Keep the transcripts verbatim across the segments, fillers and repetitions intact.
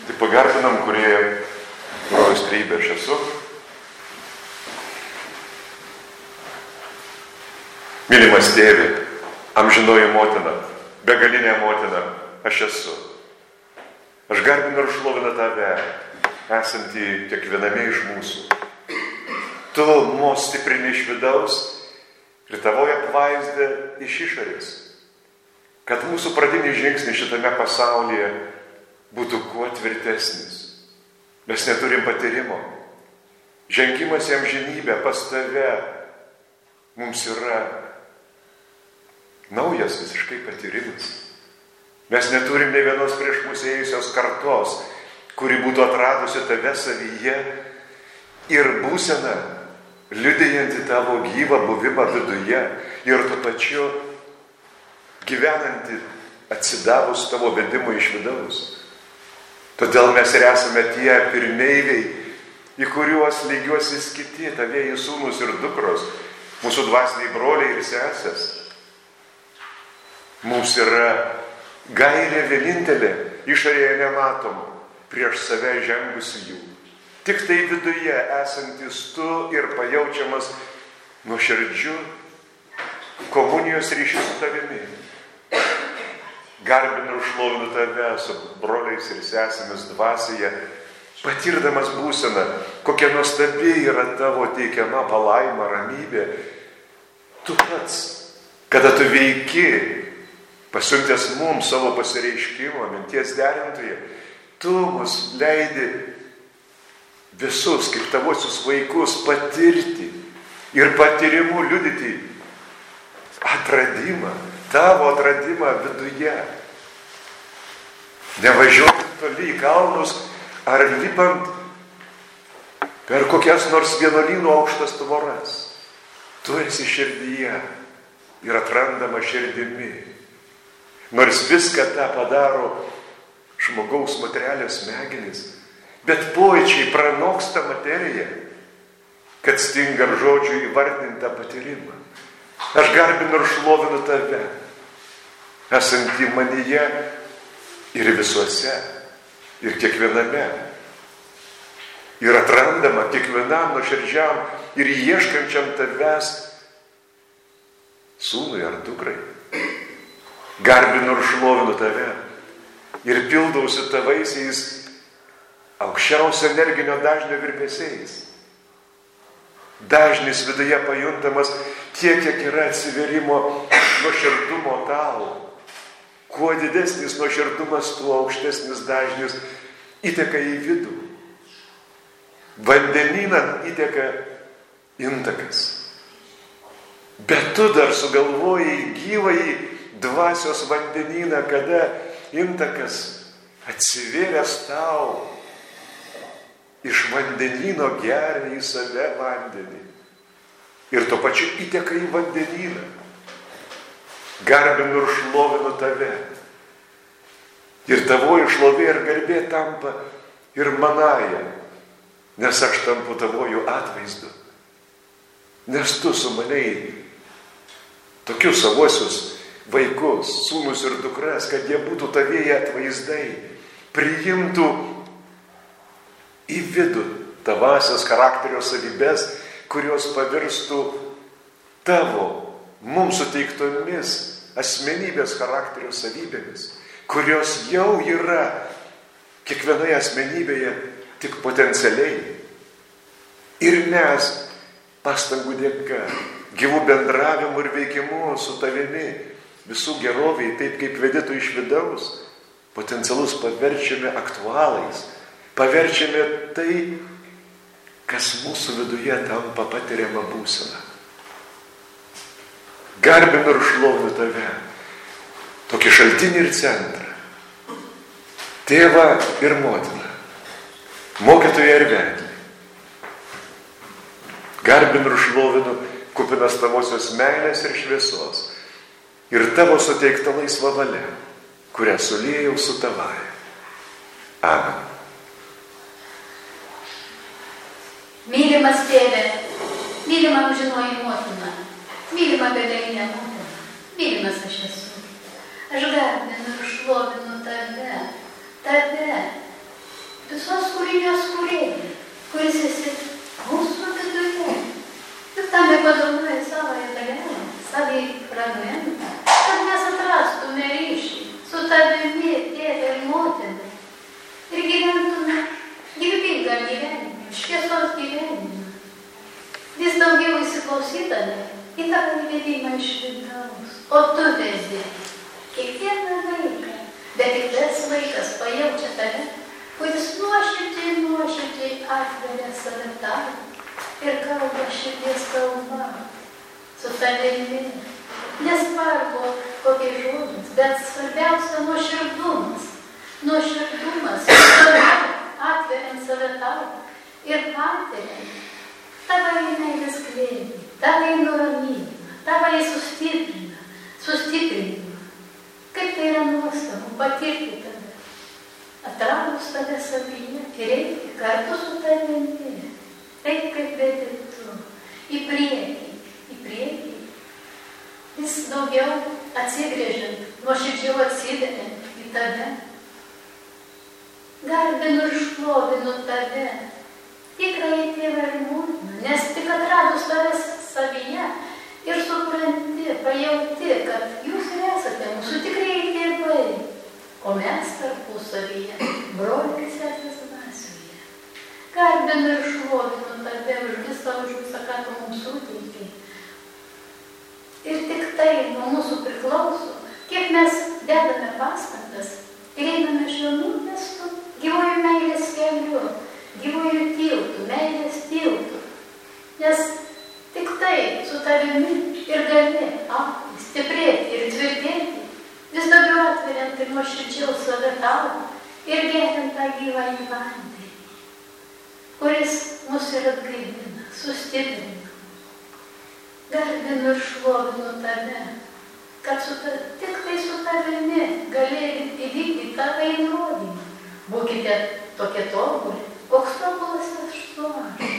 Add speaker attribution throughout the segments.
Speaker 1: Tai pagarbinam, kurie brolis trejybė aš esu. Mylimas tėvi, amžinoji motina, begalinė motina, aš esu. Aš garbinu ir šlovinu tave, esantį kiekviename iš mūsų. Tu mus stiprini iš vidaus ir tavoji apvaizda iš išorės. Kad mūsų pradinis žingsnis šitame pasaulyje būtų kuo tvirtesnis. Mes neturim patyrimo. Žengimas į amžinybę pas tave mums yra naujas visiškai patyrimas. Mes neturim nei vienos prieš mūsų ėjusios kartos, kuri būtų atradusi tave savyje ir būseną, liudijanti tavo gyvą buvimą viduje ir tuo pačiu gyvenanti atsidavus tavo vedimui iš vidaus. Todėl mes ir esame tie pirmeiviai, į kuriuos lygiuosis kiti tavieji sūnus ir dukros, mūsų dvasiniai broliai ir sesės. Mums yra gairė vienintelė, išorėje nematoma, prieš save žengusi jų. Tik tai viduje esantis tu ir pajaučiamas nuoširdžiu komunijos ryšiu su tavimi. Garbinu ir šlovinu tave su broliais ir sesėmis dvasioje, patirdamas būseną, kokia nuostabi yra tavo teikiama palaima, ramybė. Tu pats, kada tu veiki, pasiuntęs mums savo pasireiškimo, minties derintoje, tu mus leidi visus, kaip tavosius vaikus, patirti ir patyrimu liudyti atradimą, tavo atradimą viduje. Nevažiuoti toli į kalnus ar lipant per kokias nors vienuolynų aukštas tvoras. Tu esi širdyje ir atrandama širdimi. Nors viską tą padaro žmogaus materialios smegenys, bet pojūčiai pranoksta materiją, kad stinga žodžių įvardintą patyrimą. Aš garbinu ir šlovinu tave, esantį manyje ir visuose, ir kiekviename. Ir atrandama kiekvienam nuoširdžiam ir ieškančiam tavęs sūnui ar dukrai. Garbinu ir šlovinu tave ir pildausi tavaisiais aukščiausio energinio dažnio virpesiais. Dažnis viduje pajuntamas tiek, kiek yra atsiverimo nuoširdumo tau. Kuo didesnis nuoširdumas, tuo aukštesnis dažnis įteka į vidų. Vandenyną įteka intakas. Bet tu dar sugalvojai gyvąjį dvasios vandenyną, kada intakas atsivėręs tau iš vandenyno geria į save vandenį. Ir tuo pačiu įteka į vandenyną. Garbinu ir šlovinu tave. Ir tavoji šlovė ir garbė tampa ir manaja, nes aš tampu tavojų atvaizdu. Nes tu sumanei tokius savosius vaikus, sūnus ir dukras, kad jie būtų tavieji atvaizdai, priimtų į vidų tavasias charakterio savybės, kurios pavirstų tavo mums suteiktomis asmenybės charakterio savybėmis, kurios jau yra kiekvienoje asmenybėje tik potencialiai. Ir mes pastangų dėka, gyvų bendravimų ir veikimų su tavimi, visų geroviai, taip kaip vedėtų iš vidaus, potencialus paverčiame aktualais, paverčiame tai, kas mūsų viduje tampa patiriama būsena. Garbinu ir šlovinu tave, tokį šaltinį ir centrą, tėvą ir motiną, mokytoją ir vedlį. Garbinu ir šlovinu kupinas tavosios meilės ir šviesos ir tavo suteikta laisva valia, kurią suliejau su tavąja. Amen.
Speaker 2: Mylimas tėve, mylima amžinoji motina, mylima begalinė motina, mylimas aš esu. Aš garbinu ir šlovinu tave, tave, visos kūrinės kūrėjai, kuris esi mūsų viduje. Ir tam ir padovanoja savąją dalelę, savį fragmentą, kad mes atrastume ryšį su tavimi, tėve ir motina. Ir gyventume gyvybingą gyvenimą, šviesos gyvenimą. Vis daugiau įsiklausydami į tavo įvedimą iš vidaus. O tu vedi kiekvieną vaiką, bet tik tas vaikas pajaučia tave, kuris nuoširdžiai, nuoširdžiai atveria save tau ir kalba širdies kalba su tavimi. Nesvarbu kokie žodžiai, bet svarbiausia nuoširdumas. Nuoširdumas, atveriant save tau ir patiriant tavai meilės glėbį, tavai nuramynimą, tavai sustiprinimą, sustiprinimą. Kaip tai yra nuostabu patirti tave, atradus tave savyje ir eiti kartu su tavimi, taip kaip vedi tu, į priekį, į priekį, vis daugiau atsigrėžiant, nuoširdžiau atsidedant į tave. Garbinu ir šlovinu tave, tikrai tėvą ir motiną, nes tik atradus tave savyje ir supranti, pajauti, kad jūs ir esate mūsų tikrieji tėvai, o mes tarpusavyje, broliai ir sesės dvasioje. Garbinu ir šlovinu tave už visą, už visą, ką tu mums suteikei. Ir tik tai nuo mūsų priklauso, kiek mes dedame pastangas ir einame šiuo numestu gyvojų meilės keliu, gyvojų tiltų, meilės tiltų. Nes tik tai su tavimi ir gali augti, stiprėti ir tvirtėti, vis daugiau atveriant ir nuoširdžiau save tau ir geriant tą gyvąjį vandenį, kuris mus ir atgaivina, sustiprina. Garbinu ir šlovinu tave, kad su ta, tik tai su tavimi gali įvykdyti tavo įrodymą. Būkite tokie tobuli, koks tobulas esu aš.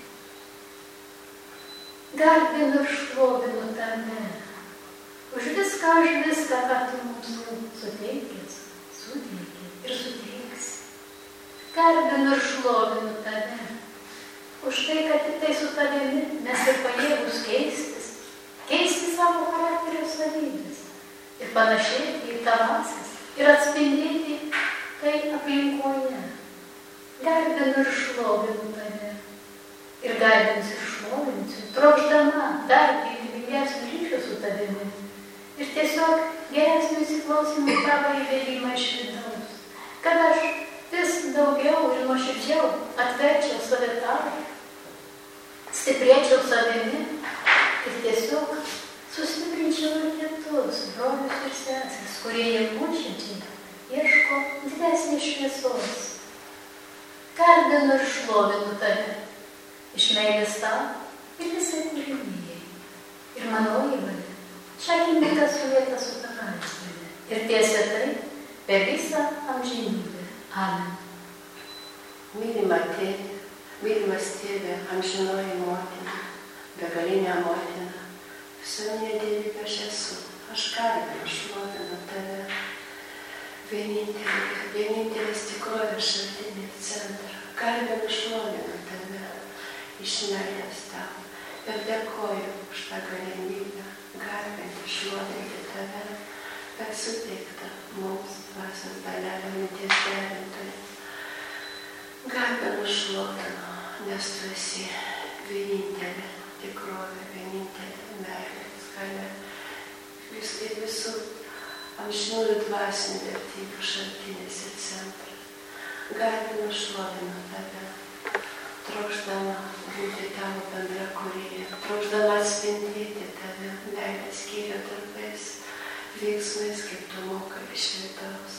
Speaker 2: Garbinu ir šlovinu tave. Už viską, už viską, ką tu mums suteikęs, suteikė ir suteiksi. Garbinu ir šlovinu tave. Už tai, kad tik tai su tavimi mes ir pajėgus keistis, keisti savo charakterio savybės ir panašėti į tavasias ir atspindėti tai aplinkoje. Garbinu ir šlovinu tave. Ir garbinsiu ir šlovinsiu, trokšdama dar gyvybingesnio ryšio su tavimi. Ir tiesiog geresnio įsiklausimo tavo įvedimą iš vidaus. Kad aš vis daugiau ir nuoširdžiau atverčiau save tau, stiprėčiau savimi ir tiesiog sustiprinčiau ir kitus brolius ir sesės, kurie jie nuoširdžiai ieško didesnės šviesos. Garbinu ir šlovinu tave iš meilės tau ir visai kūrinijai. Ir manoji valia šią akimirką sulieta su tavais valia. Ir tiesia tai per visą amžinybę. Amen.
Speaker 3: Mylima tėvė, mylimas tėvė, amžinoji motina, begalinė motina, visuomenė dievybė aš esu. Aš garbinu, šlovinu tave. Vienintelė, vienintelis tikrovės šaltinį centrą. Garbinu, šlovinu tave iš meilės tau. Ir dėkoju už tą galimybę garbinti, šlovinti tave, per suteiktą mums dvasios dalelę minties derintojų. Garbinu, šlovinu, nes tu esi vienintelė tikrovė, vienintelė meilės galia. Vis ir visų amžinųjų dvasinių vertybių šaltinis ir centras. Garbinu, šlovinu tave, trokšdama būti tavo bendra kūrėja, trokšdama atspindėti tave meilės gėrio darbais, veiksmais, kaip tu mokai iš vidaus.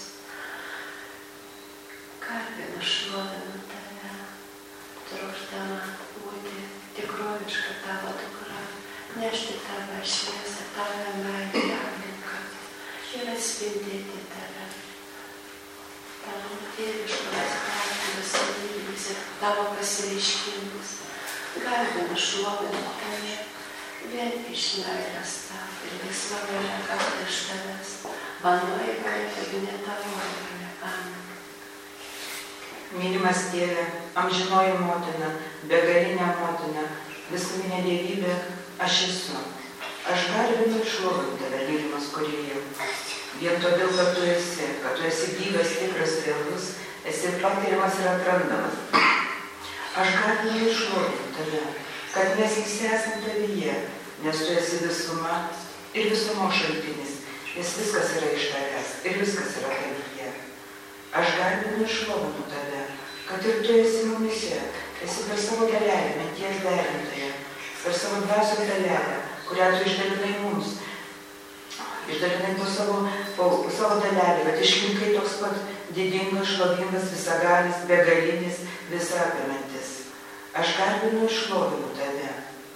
Speaker 3: Garbinu, šlovinu tave, trokšdama būti tikroviška tavo dukra, nešti tavo šviesą, tavo meilę aplinką ir atspindėti tave. Tavo tėviškos charakterio savybės ir tavo pasireiškimus. Garbinu, šlovinu tave, vien iš meilės tau ir visą valia gauti iš tavęs. Manoji valia, taigi ne tavo valia. Amen.
Speaker 4: Mylimas Tėve, amžinoji motina, begalinė motina, visuminė dievybė, aš esu. Aš garbinu ir šlovinu Tave, mylimas Kūrėjau. Vien todėl, kad Tu esi, kad Tu esi gyvas, tikras, realus, esi patiriamas ir atrandamas. Aš garbinu ir šlovinu Tave, kad mes visi esame Tavyje, nes Tu esi visuma ir visumo šaltinis, nes viskas yra iš Tavęs ir viskas yra Tavyje. Aš garbinu ir šlovinu Tave, kad ir Tu esi mumise, esi per savo dalelę, minties derintoje, per savo dvasios dalelę, kurią Tu išdalinai mums. Išdalinai po savo, po savo dalelį, bet išrinkai toks pat didingas, šlovingas, visagalis, begalinis, visapimantis. Aš garbinu ir šlovinu Tave,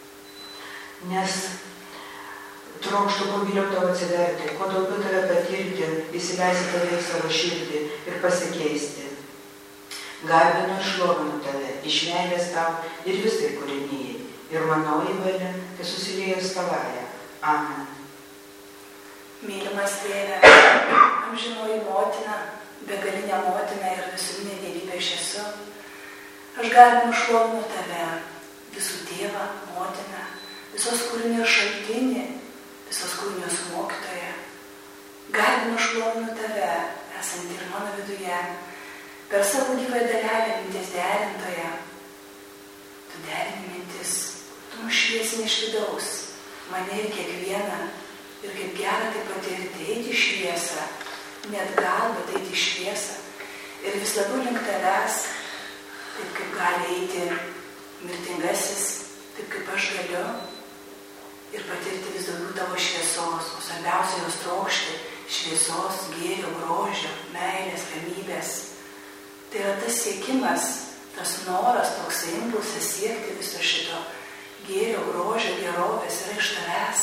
Speaker 4: nes trokštu kuo giliau Tau atsiverti, kuo daugiau Tave patirti, įsileisti Tave į savo širdį ir pasikeisti. Garbinu ir šlovinu Tave, iš meilės Tau ir visai kūrinijai. Ir manoji valia, kai susiliejus Tavąją. Amen.
Speaker 5: Mylimas Tėve, amžinoji motina, begalinė motina ir visuminė dievybė aš esu. Aš garbinu šlovinu Tave, visų Tėvą, motiną, visos kūrinio šaltinį, visos kūrinios mokytoją. Garbinu šlovinu Tave, esantį ir mano viduje, per savo gyvą dalelę minties derintoje. Tu derini mintis, Tu nušviesini iš vidaus, mane ir kiekvieną, ir kaip gera tai patirti, eiti į šviesą, net gal, bet eiti į šviesą. Ir vis labiau link Tavęs, taip kaip gali eiti mirtingasis, taip kaip aš galiu, ir patirti vis daugiau Tavo šviesos, o svarbiausia jos trokšti šviesos, gėrio, grožio, meilės, ramybės. Tai yra tas siekimas, tas noras, toks impulsas siekti viso šito gėrio, grožio, gerovės yra iš Tavęs.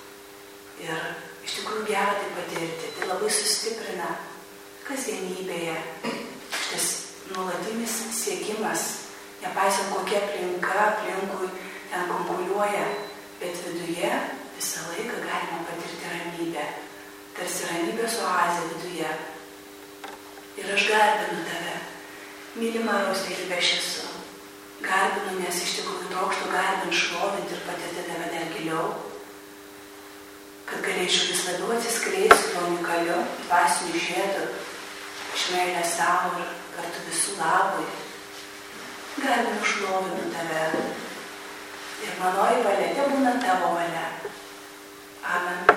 Speaker 5: Ir iš tikrųjų gera tai patirti, tai labai sustiprina kasdienybėje. Šitas nuolatinis siekimas, nepaisant kokia aplinka aplinkui ten konkuliuoja, bet viduje visą laiką galima patirti ramybę. Tarsi ramybės oazė viduje. Ir aš garbinu Tave, mylima Dievybė aš esu. Garbinu, nes iš tikrųjų trokštu garbinti, šlovinti ir patirti Tave dar giliau, kad galėčiau vis labiau atsiskleisti tuo unikaliu dvasiniu žiedu, iš meilės savo ir kartu visų labui. Garbinu, šlovinu Tave. Ir manoji valia tebūna Tavo valia. Amen.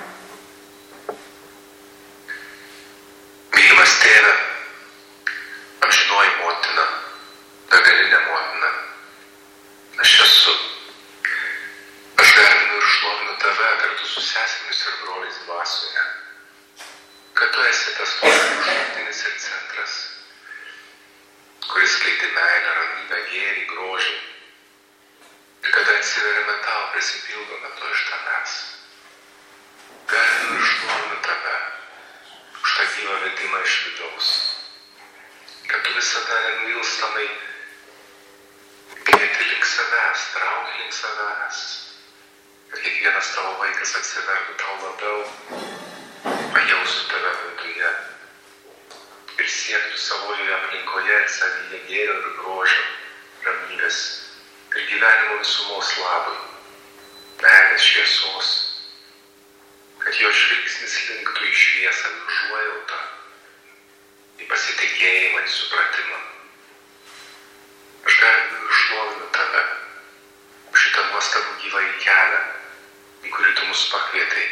Speaker 6: Mylimas Tėve, amžinoji motina, begalinė motina, aš esu. Aš garbinu ir šlovinu Tave kartu su sesėmis ir broliais dvasioje, kad Tu esi tas pats šaltinis ir centras, kuris skleidi meilę, ramybę, gėrį, grožį. Ir kada atsiveriame Tau, prisipildome to iš Tavęs. Garbinu ir šlovinu Tave už tą gyvą vedimą iš vidaus, kad Tu visada nenuilstamai kvieti link savęs, trauki link savęs, kad kiekvienas Tavo vaikas atsivertų Tau labiau, pajaustų Tave viduje ir siektų savoje aplinkoje ir savyje gėrio ir grožio, ramybės ir gyvenimo visumos labui, meilės šviesos, kad jo žvilgsnis linktų į šviesą ir užuojautą, į pasitikėjimą, į supratimą. Aš garbinu ir šlovinu Tave už šitą nuostabų gyvąjį kelią, į kurį Tu mus pakvietai,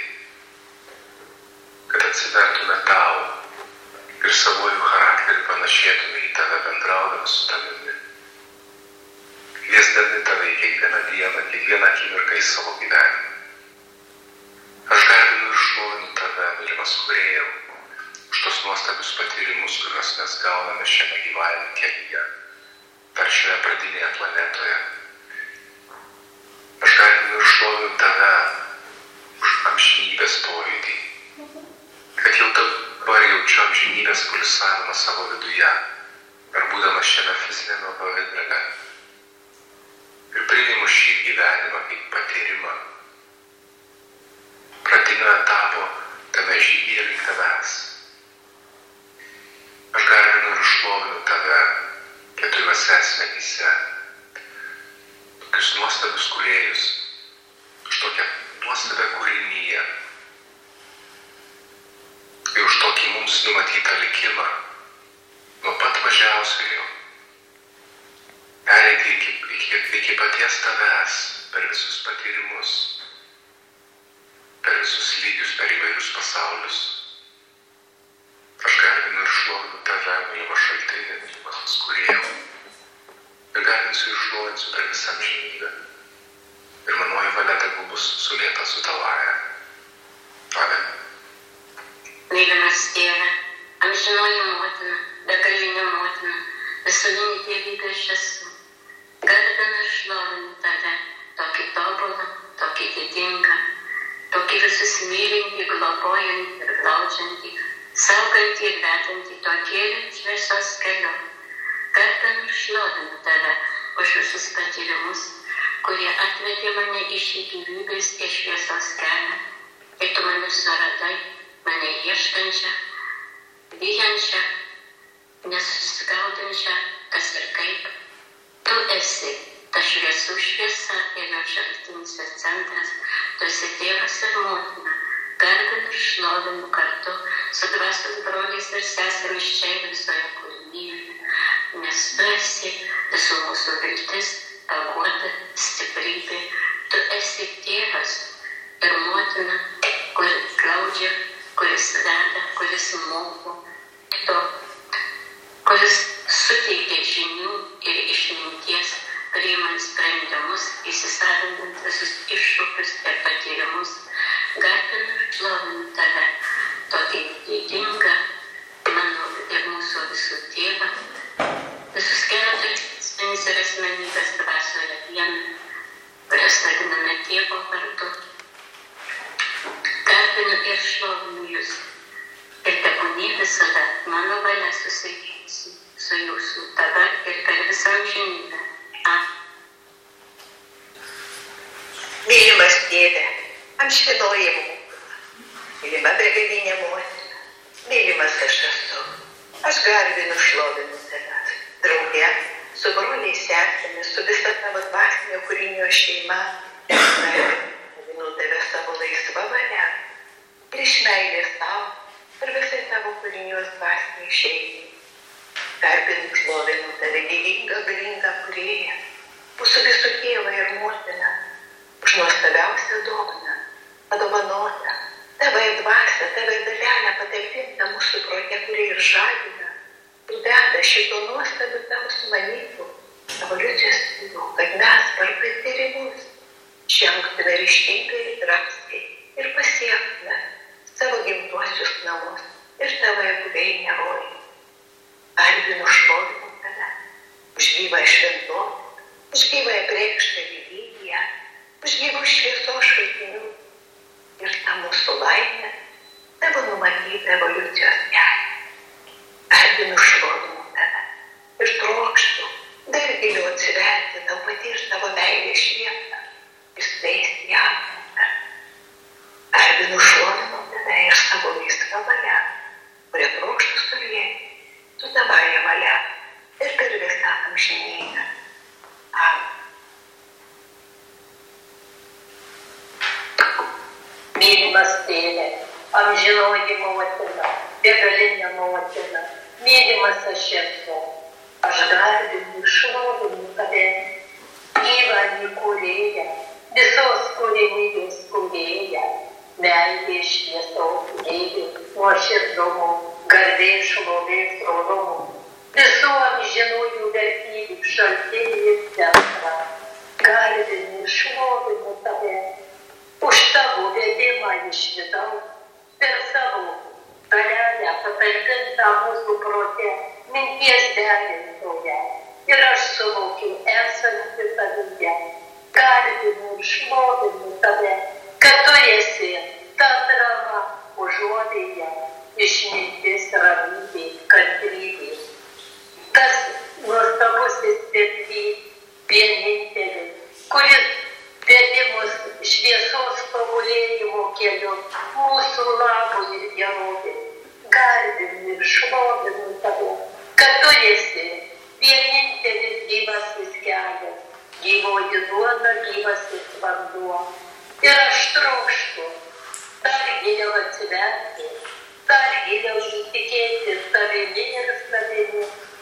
Speaker 6: kad atsivertume Tau ir savojų charakterį panašėtume į Tave, bendraudami su Tavimi, kviesdami Tave į kiekvieną dieną, kiekvieną akimirką į savo gyvenimą. Aš garbinu ir šlovinu Tave, mylimas Kūrėjau, už tos nuostabius patyrimus, kuriuos mes gauname šiame gyvavime kelyje, dar šioje pradinėje planetoje. Aš garbinu ir šlovinu Tave už amžinybės pojūtį, kad jau dabar jaučiu amžinybės pulsavimą savo viduje, ar būdamas šiame fizinėme pavidale. Ir priimu šį gyvenimą kaip patyrimą, pradinio etapo tame žygyje link Tavęs. Aš garbinu ir šlovinu Tave keturiuose asmenyse tokius nuostabius kūrėjus, už tokią nuostabią kūrinyje ir už tokį mums numatytą likimą nuo pat mažiausiojo pereiti iki, iki, iki paties tavęs per visus patyrimus, per visus lygius, per įvairius pasaulius. Aš garbinu ir šlovinu tave, mylimas šaltinį, mylimas kūrėjau. Ir garbinsiu ir šlovinsiu per visą amžinybę. Ir manoji valia tegul bus sulėta su tavaja. Amen.
Speaker 7: Mylimas Tėve, amžinoji motina, begalinė motina, visuminė tėvybė aš esu. Garbinu ir šlovinu tave, tokį tobulą, tokį didingą, tokį visus mylintį, globojantį ir glaudžiantį, saugantį ir vedantį to kelią šviesos keliu. Garbinu ir šlovinu tave už visus patyrimus, kurie atvedė mane iš gyvybės į šviesos kelią. Ir tu mane suradai, mane ieškančią, bijančią, nesusigaudančią, kas ir kaip. Tu esi ta šviesų šviesa ir jo šaltinis ir centras. Tu esi tėvas ir motina. Garbinu ir šlovinu kartu su dvasios broliais ir sesėmis čia ir visoje kūrinyje. Nes tu esi visų mūsų viltis, paguoda, stiprybė. Tu esi tėvas ir motina, kuris glaudžia, kuris veda, kuris moko. Tu, kuris suteikia žinių ir išminties, priimant sprendimus, įsisavinant visus iššūkius ir patyrimus. Garbinu ir šlovinu tave, tokį didingą, mano ir mūsų visų tėvą, visus keturis asmenys ir asmenybės dvasioje vieną, kurias vadiname tėvo vardu. Garbinu ir šlovinu jūs, ir tebūnie visada mano valia susijusi su jūsų dabar ir per visą amžinybę. Amen.
Speaker 8: Mylimas Tėve, amžinoji motina, mylima begalinė motina, mylimas aš esu. Aš garbinu šlovinu tave, drauge su broliais sesėmis, su visa tavo dvasinio kūrinio šeima. Garbinu tave savo laisvą valią ir iš meilės tau ir visai tavo kūrinios dvasiniai šeimai. Garbinu šlovinu tave gyvingą, galingą kūrėją, mūsų visų tėvą ir motiną, už nuostabiausią dovaną, padovanotą, tave į dvasią, tave į dalelę patalpintą mūsų prote, kuri ir žadina, ir veda šito nuostabių tavo sumanytų, evoliucijos kelių, kad mes per patyrimus žengtume ryžtingai ir drąsiai ir pasiektume savo gimtuosius namus ir tavo buveinę rojų. Garbinu šlovinu tave, už gyvą šventovę, už gyvą apreikštą religiją, už gyvų šviesos šaltinių ir tą mūsų laimę, tavo numatytą evoliucijos kelią. Garbinu šlovinu tave ir trokštu dar giliau atsiverti tau patirti tavo meilės šviesą ir skleisti ją aplinką. Garbinu šlovinu tave ir savo laisvą valią, kurią trokštu stovėti su tavąja valia ir per visą amžinybę. Amen.
Speaker 7: Mylimas Tėve, amžinoji motina, begalinė motina, mylimas aš esu. Aš garbinu ir šlovinu tave, gyvąjį kūrėją, visos kūrinijos kūrėją, meilės šviesos kūrėją, nuoširdumo, garbės šlovės rorumo, visų amžinųjų vertybių šaltinį ir centrą. Garbinu ir šlovinu tave už tavo vedimą iš vidaus, per savo dalelę patalpintą mūsų prote, minties derintoje. Ir aš suvokiu esantį tavyje. Garbinu ir šlovinu tave, kad tu esi ta drama užuovėja, išmintis, ramybė, kantrybė. Tas nuostabusis tvirtybė, vienintelis, kuris vedi mus šviesos tobulėjimo keliu, mūsų labui ir gerovė. Garbinu ir šlovinu tave, kad tu esi vienintelis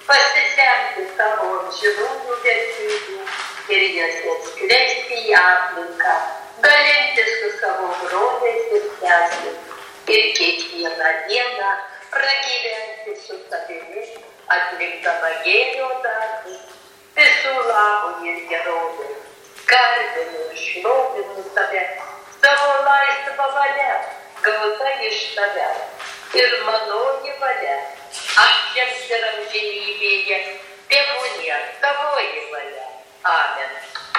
Speaker 7: pasisemti savo amžinųjų vertybių ir jas atskleisti į aplinką, dalintis su savo broliais ir sesėmis ir kiekvieną dieną pragyventi su savimi, atlikdama gėrio darbus, visų labui ir gerovai. Garbinu ir šlovinu tave, savo laisvą valią, gauta iš tavęs. Ir manoji valia, amžiams ir amžinybėje, tebūnie tavoji valia. Amen.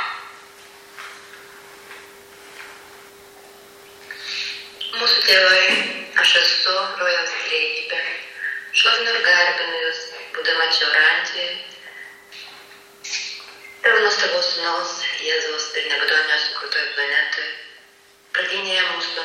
Speaker 9: Mūsų tėvai, aš esu rojaus trejybė. Šlovinu ir garbinu jūs, būdama čia Orantijoje. Tavo nuostabaus sūnaus, Jėzaus ir nebadonio sukurtoje planetoje, pradinėje mūsų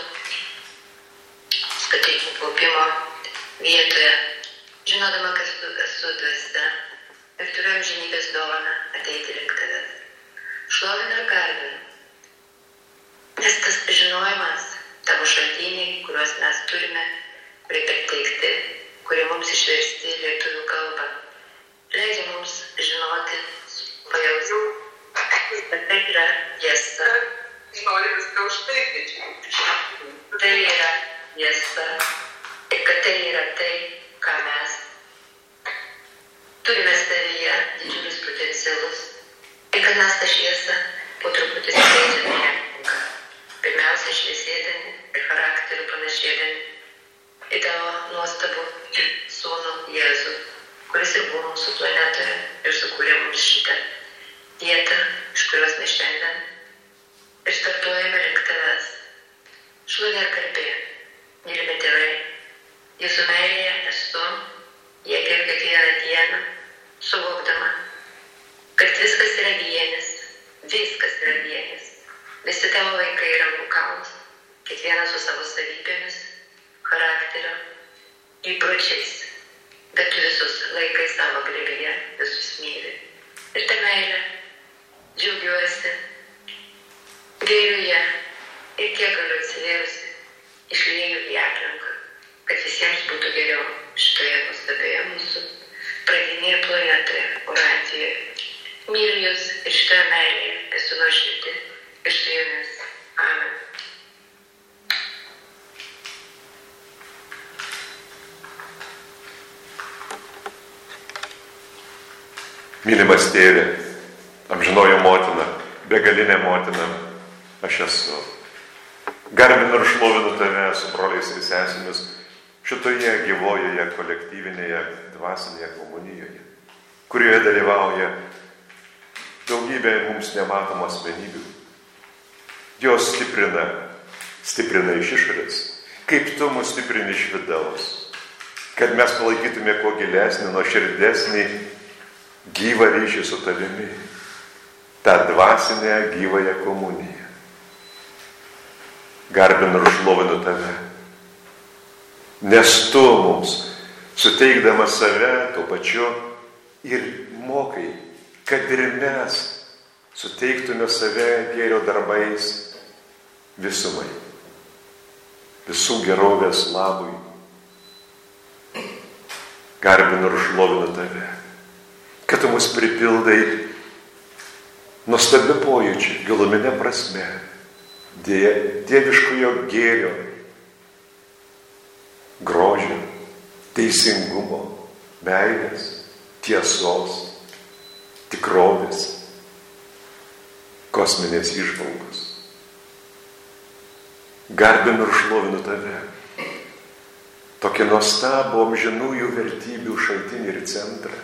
Speaker 9: skatikų kaupimo vietoje, žinodama, kad tu esu dvasia ir turiu amžinybės dovaną ateiti link tavęs. Šlovinu ir garbinu, nes tas žinojimas, tavo šaltiniai, kuriuos mes turime, kurie perteikti, kurie mums išversti lietuvių kalbą, leidžia mums žinoti, pajausti, kad tai yra tiesa.
Speaker 8: Noriu viską užtaikyti.
Speaker 9: Tai yra tiesa ir kad tai yra tai, ką mes turime savyje didžiulius potencialus ir kad mes tą šviesą po truputį skleidžiame į aplinką. Pirmiausia, šviesėdami ir charakteriu panašėdami į tavo nuostabų sūnų Jėzų, kuris ir buvo mūsų planetoje ir sukūrė mums šitą vietą, iš kurios mes šiandien ir startuojame link tavęs. Šlovė ir garbė, mylimi tėvai, jūsų meilėje esu, jie gerbiu kiekvieną dieną, suvokdama, kad viskas yra vienis, viskas yra vienis. Visi tavo vaikai yra unikalaus, kiekvienas su savo savybėmis, charakteriu, įpročiais, bet tu visus laikai savo glėbyje, visus myli. Ir ta meilė, džiaugiuosi, gėriu ją ir kiek galiu atsivėrusi, išlieju į aplinką, kad visiems būtų geriau šitoje nuostabioje mūsų pradinėje planetoje, Orantijoje. Myliu jūs ir šitoje meilėje esu nuoširdi ir su jumis. Amen.
Speaker 1: Mylimas tėve, amžinoji motina, begalinė motina, aš esu. Garbinu ir šlovinu tave su broliais ir sesėmis šitoje gyvojoje, kolektyvinėje, dvasinėje komunijoje, kurioje dalyvauja daugybė mums nematomų asmenybių. Jos stiprina, stiprina iš išorės, kaip tu mus stiprini iš vidaus, kad mes palaikytume kuo gilesnį, nuoširdesnį gyvą ryšį su tavimi, tą dvasinę gyvąją komuniją. Garbinu ir šlovinu tave, nes tu mums, suteikdamas save tuo pačiu ir mokai, kad ir mes suteiktume save gėrio darbais visumai, visų gerovės labui. Garbinu ir šlovinu tave, kad tu mus pripildai nuostabiu pojūčiu, giluminė prasme, dieviškojo gėrio, grožio, teisingumo, meilės, tiesos, tikrovės, kosminės įžvalgos. Garbinu ir šlovinu tave, tokį nuostabų amžinųjų vertybių šaltinį ir centrą.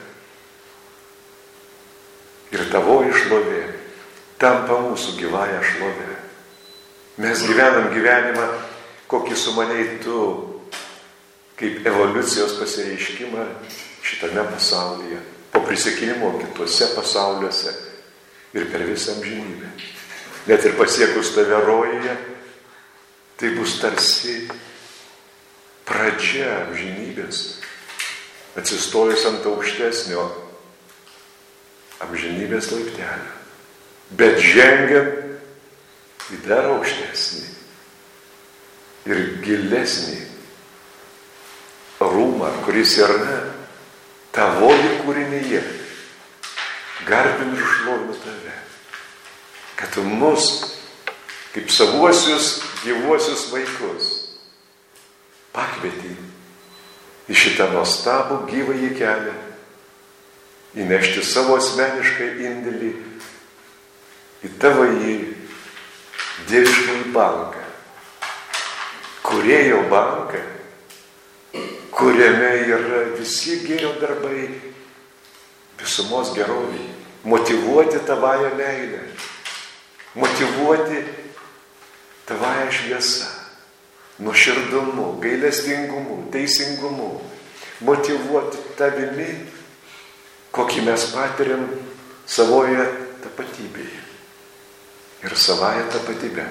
Speaker 1: Ir tavoji šlovė tampa mūsų gyvąją šlovę. Mes gyvenam gyvenimą, kokį sumanei tu, kaip evoliucijos pasireiškimą šitame pasaulyje, po prisikėlimo kituose pasauliuose ir per visą amžinybę. Net ir pasiekus tave rojuje, tai bus tarsi pradžia amžinybės, atsistojus ant aukštesnio amžinybės laiptelio, bet žengiant į dar aukštesnį ir gilesnį rūmą, kuris yra tavoji kūrinyje. Garbinu ir šlovinu tave, kad tu mus, kaip savuosius gyvuosius vaikus, pakvietei į šitą nuostabų gyvąjį kelią, įnešti savo asmenišką indėlį į tavąjį dieviškąjį banką, kūrėjo banką, kuriame yra visi gėrio darbai, visumos gerovė, motyvuoti tavąją meilę, motyvuoti tavąją šviesą, nuoširdumu, gailestingumu, teisingumu, motyvuoti tavimi, kokį mes patiriam savoje tapatybėje ir savąją tapatybę.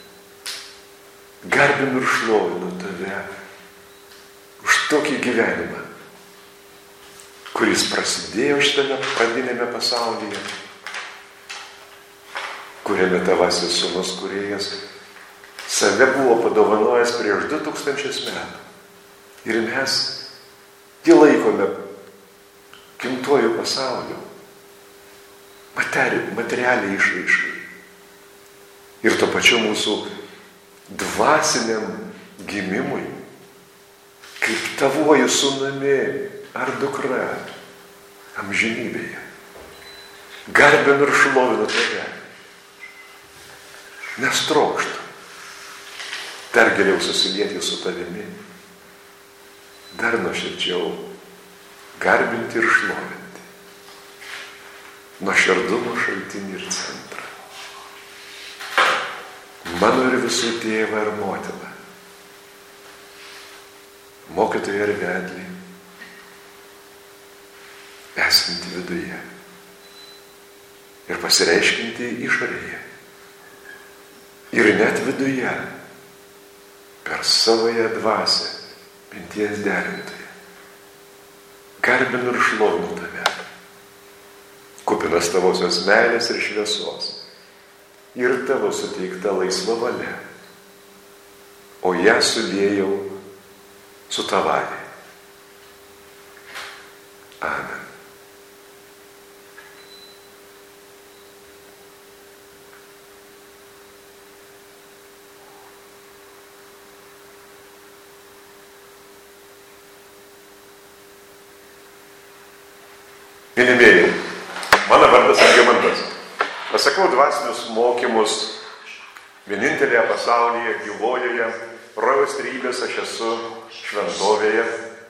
Speaker 1: Garbinu ir šlovinu tave už tokį gyvenimą, kuris prasidėjo šitame pradinėme pasaulyje, kuriame tavasis sūnus kūrėjas save buvo padovanojęs prieš du tūkstančius metų. Ir mes jį laikome gimtuoju pasauliu, materi, materialiai išraiškai. Ir to pačiu mūsų dvasiniam gimimui, kaip tavuoju sūnumi ar dukra amžinybėje. Garbinu ir šlovinu tave, nes trokštu dar geriau susilieti su tavimi, dar nuoširdžiau garbinti ir šlovinti nuoširdumo šaltinį ir centrą. Mano ir visų tėvą ir motiną, mokytoją ir vedlį, esantį viduje ir pasireiškinti išorėje. Ir net viduje, per savąją dvasią, minties derintoje. Garbinu ir šlovinu tave, kupinas tavosios meilės ir šviesos, ir tavo suteikta laisva valia, o ją sudėjau su tavąja. Amen. Mylimieji, mano vardas Algimantas. Pasakau dvasinius mokymus vienintelėje pasaulyje, gyvojoje, rojaus trejybės aš esu šventovėje.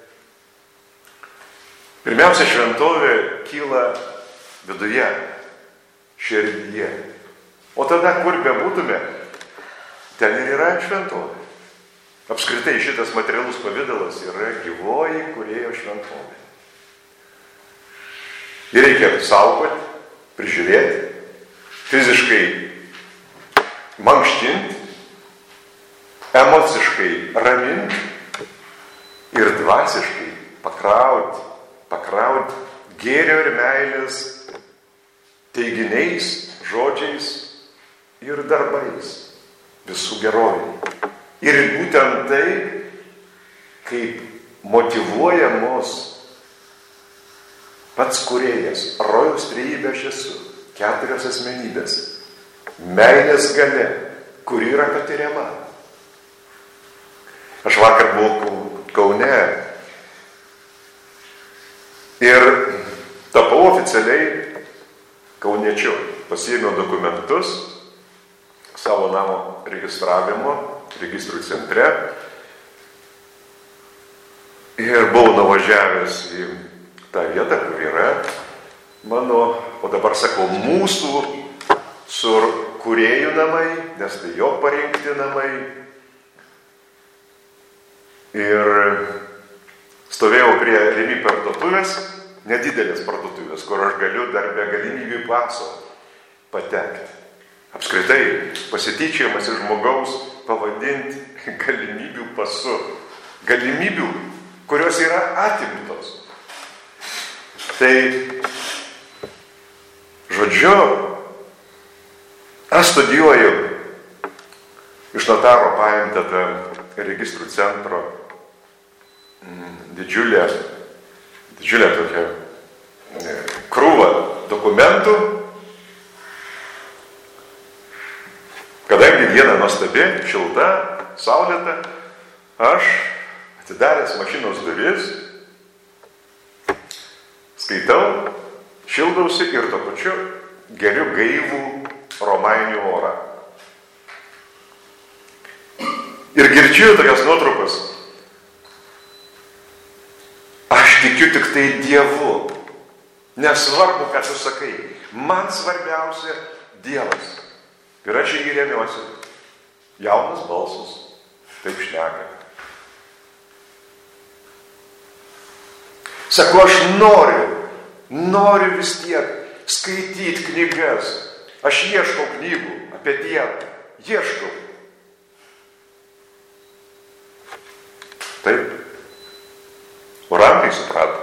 Speaker 1: Pirmiausia, šventovė kyla viduje, širdyje. O tada, kur bebūtume, ten ir yra šventovė. Apskritai šitas materialus pavidalas yra gyvoji kūrėjo šventovė. Jį reikia saugoti, prižiūrėti, fiziškai mankštinti, emociškai raminti ir dvasiškai pakrauti, pakrauti gėrio ir meilės teiginiais, žodžiais ir darbais, visų gerovė. Ir būtent tai, kaip motyvuoja mus pats kūrėjas, rojaus trejybė aš esu, keturios asmenybės, meilės galia, kuri yra patiriama. Aš vakar buvau Kaune ir tapau oficialiai kauniečiu. Pasiėmiau dokumentus savo namo registravimo, registrų centre ir buvau nuvažiavęs į tą vietą, kur yra mano, o dabar sakau, mūsų su kūrėjų namai, nes tai jo parinkti namai. Ir stovėjau prie Rimi parduotuvės, nedidelės parduotuvės, kur aš galiu dar be galimybių paso patekti. Apskritai, pasityčiojimas iš žmogaus pavadinti galimybių pasu. Galimybių, kurios yra atimtos. Tai, žodžiu, aš studijuoju iš notaro paimtą tą registrų centro didžiulę didžiulę tokią krūvą dokumentų. Kadangi diena nuostabi, šilta, saulėta, aš atidaręs mašinos duris, skaitau, šildausi ir tuo pačiu geriu gaivų romainių orą. Ir girdžiu tokios nuotraukos. Aš tikiu tik tai Dievu. Nesvarbu, ką tu sakai. Man svarbiausia Dievas. Ir aš jį remiuosi. Jaunas balsas. Taip šneka. Sako, aš noriu, noriu vis tiek skaityti knygas. Aš ieškau knygų apie Dievą. Ieškau. Taip. Orangai suprato.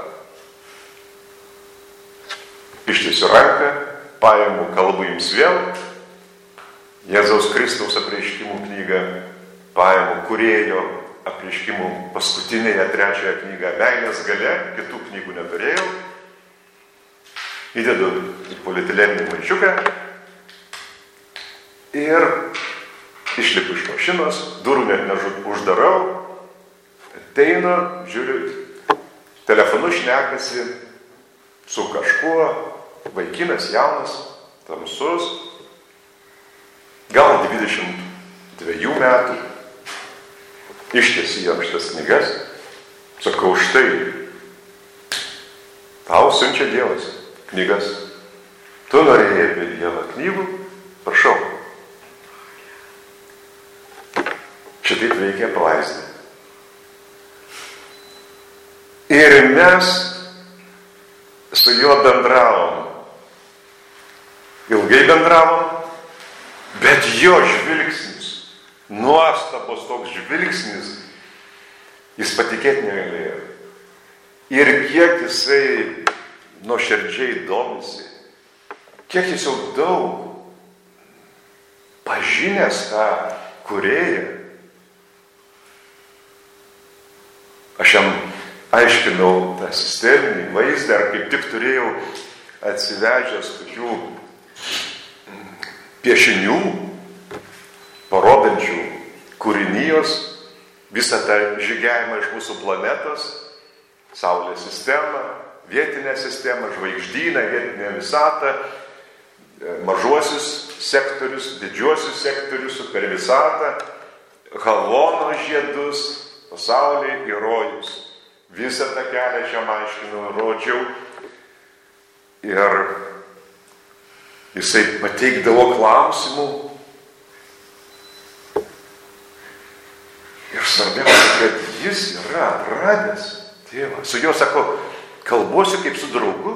Speaker 1: Ištiesiu ranką, paimu, kalbu jums vėl. Jėzaus Kristaus apreiškimų knygą, paimu Kūrėjo apreiškimų paskutinėje trečiąją knygą Meilės galia, kitų knygų neturėjau. Įdedu į polietileninį maišiuką ir išlipu iš mašinos, durų net neuždarau, ateinu, žiūriu, telefonu šnekasi su kažkuo, vaikinas jaunas, tamsus, gal dvidešimt dviejų metų, ištiesi jam šitas knygas, sakau, štai, tau siunčia Dievas knygas, tu norėjai apie Dievą knygų, prašau. Šitaip veikia apvaizda. Ir mes su juo bendravom. Ilgai bendravom, bet jo žvilgsnis, nuostabos toks žvilgsnis, jis patikėti negalėjo. Ir kiek jisai nuoširdžiai domisi, kiek jis jau daug pažinęs tą Kūrėją. Aš jam aiškinau tą sisteminį vaizdą, ar kaip tik turėjau atsivežęs tokių piešinių, parodančių kūrinijos, visą tą žygiavimą iš mūsų planetos, Saulės sistemą, vietinę sistemą, žvaigždyną, vietinę visatą, mažuosius sektorius, didžiuosius sektorius, supervisatą, halono žiedus, pasaulį ir rojus. Visą tą kelią šiam aiškinau, rodžiau. Ir jisai pateikdavo klausimų. Ir svarbiausia, kad jis yra atradęs tėvą. Su juo, sako, kalbuosi kaip su draugu.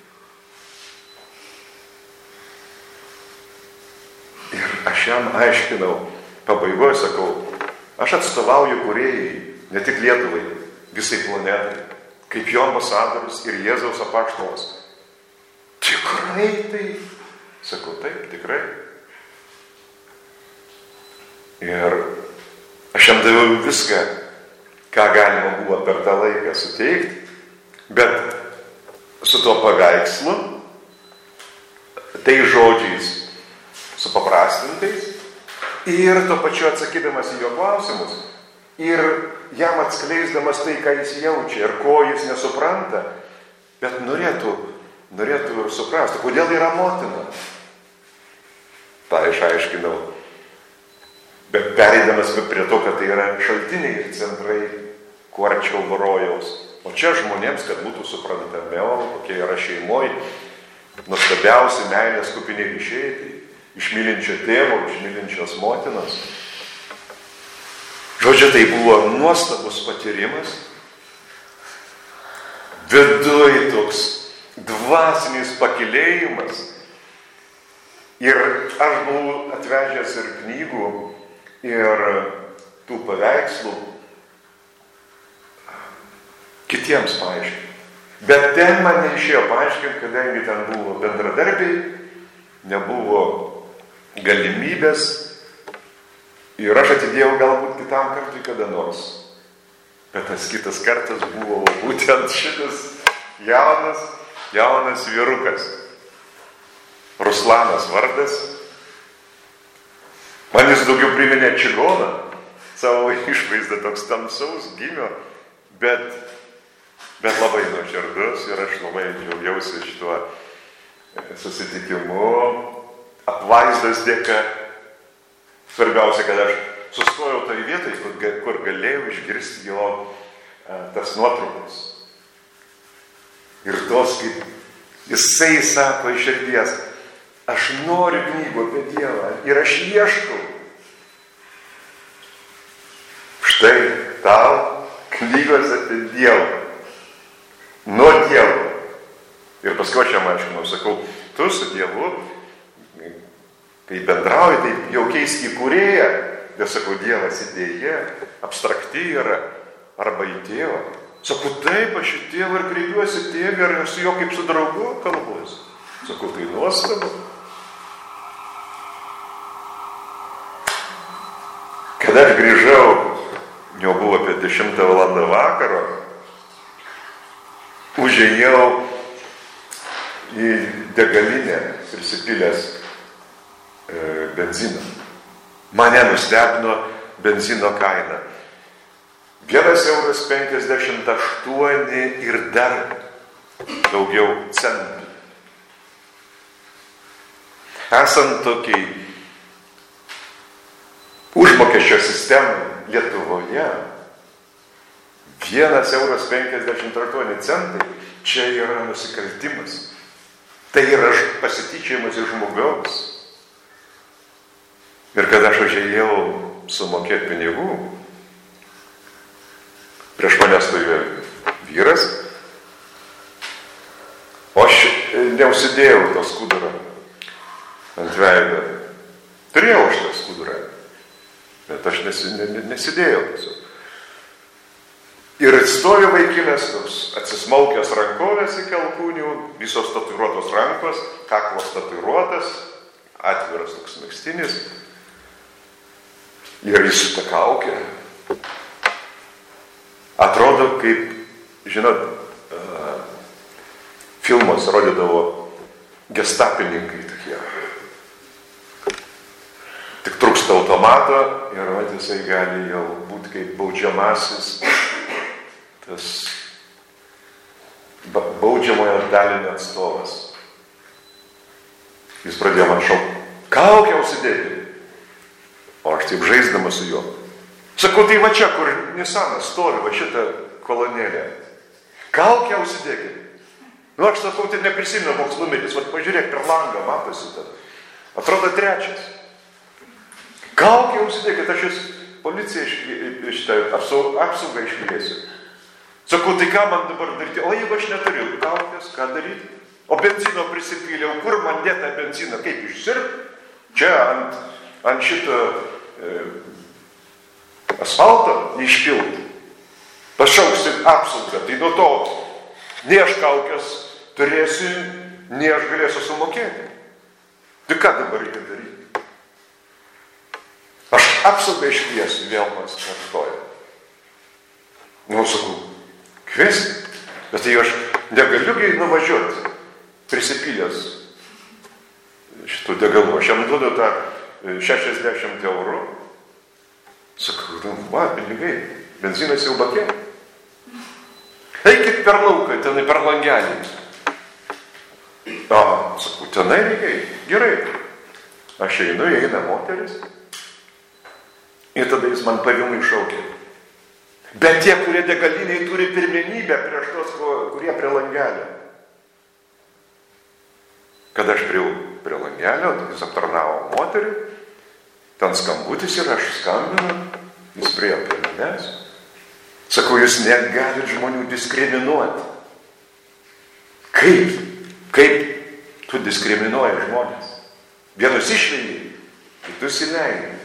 Speaker 1: Ir aš jam aiškinau, pabaigoje sakau, aš atstovauju Kūrėjai, ne tik Lietuvai, visai planetai, kaip jo ambasadorius ir Jėzaus apaštalas. Tikrai tai? Sakau, taip, tikrai. Ir aš jam daviau viską, ką galima buvo per tą laiką suteikti, bet su tuo paveikslu, tai žodžiais supaprastintais ir tuo pačiu atsakydamas į jo klausimus ir jam atskleisdamas tai, ką jis jaučia ir ko jis nesupranta, bet norėtų, norėtų ir suprasti, kodėl yra motina. tą išaiškinau. Bet pereidamas prie to, kad tai yra šaltiniai ir centrai, kuo arčiau rojaus. O čia žmonėms, kad būtų suprantamiau, kokie yra šeimoj, nuostabiausi meilės kupiniai ryšiai, tai iš mylinčio tėvo, iš mylinčios motinos. Žodžiu, tai buvo nuostabus patyrimas. Viduj toks dvasinis pakilėjimas. Ir aš buvau atvežęs ir knygų, ir tų paveikslų kitiems paaiškinti. Bet ten man neišėjo paaiškinti, kadangi ten buvo bendradarbiai, nebuvo galimybės ir aš atidėjau galbūt kitam kartui kada nors. Bet tas kitas kartas buvo būtent šitas Jaunas, jaunas vyrukas. Ruslanas vardas. Man jis daugiau priminė čigoną. Savo išvaizdą toks tamsaus gimio, bet, bet labai nuoširdus ir aš labai džiaugiausi šituo susitikimu. Apvaizdos dėka. Svarbiausia, kad aš sustojau tai vietai, kur, kur galėjau išgirsti jo tas nuotraukas. Ir tos, kaip jisai sako iš širdies, aš noriu knygų apie Dievą ir aš ieškau. Štai tau knygos apie Dievą. Nuo Dievo. Ir paskui aš jam aiškinau, sakau, tu su Dievu, kai bendrauji, tai jau keisk į kūrėją. Ir sakau, Dievas idėja, abstrakti yra, arba į tėvą. Sakau, taip, aš į tėvą ir kreipiuosi tėvą ir su juo kaip su draugu kalbuosi. Sakau, tai nuostabu. Kada aš grįžau, jau buvo apie dešimtą valandą vakaro, užėjau į degalinę prisipylęs e, benziną. Mane nustebino benzino kaina. Vienas euras penkiasdešimt aštuoni ir dar daugiau centų. Esant tokiai užmokesčio sistemai Lietuvoje, vienas euras penkiasdešimt aštuoni centai čia yra nusikaltimas. Tai yra pasityčiojimas iš žmogaus. Ir kada aš užėjau sumokėti pinigų, prieš mane stovėjo vyras, o aš neužsidėjau to skudurą ant veido. Turėjau aš tą skudurą, bet aš nesi, nesidėjau tiesiog. Ir stovi vaikinas, toks atsismaukęs rankovės iki alkūnių, visos tatuiruotos rankos, kaklas tatuiruotas, atviras toks megztinis. Ir jis su ta kaukė. Atrodo, kaip, žinot, uh, filmas rodydavo gestapininkai tokie. Tik trūksta automato ir vat, jisai gali jau būti kaip baudžiamasis, tas baudžiamojo dalinio atstovas. Jis pradėjo man šaukti, kaukę užsidėti. O aš taip žaisdamas su juo. Sakau, tai va čia, kur Nisanas stovi, va šitą kolonėlę. Kaukę užsidėkit. Nu, aš sakau, tai neprisimenu koks numeris. Va, pažiūrėk, per langą matosi tą. Atrodo trečias. Kaukę užsidėkit, aš jūs policiją šitą apsaugą iškviesiu. Sakau, tai ką man dabar daryti? O jeigu aš neturiu kaukės, ką daryti? O benzino prisipyliau, kur man dėta benziną? Kaip išsirp? Čia ant, ant šito e, asfalto išpilti. Pašauksi apsaugą. Tai nuo to nei aš kaukės turėsiu, nei aš galėsiu sumokėti. Tai ką dabar reikia daryti? Aš apsaugą iškviesiu, vėl man kartoja. Nu, sakau, kviesti. Bet tai aš negaliu nuvažiuoti prisipylęs šitų degalų. Aš jam duodu tą šešiasdešimt eurų. Sakau, nu, va, pinigai, benzinas jau bakė. Eikit per lauką, tenai per langelį. O, sakau, tenai reikia, gerai. Aš einu, eina moteris. Ir tada jis man pavimui šaukė. Bet tie, kurie degaliniai turi pirmenybę prieš tos, kurie prie langelio. Kada aš prie, prie langelio, jis aptarnavo moterį, ten skambutis ir aš skambinu, jis priejo prie manęs. Sakau, jūs negalit žmonių diskriminuoti. Kaip? Kaip tu diskriminuoji žmonės? Vienus išleidai, kitus įleidai.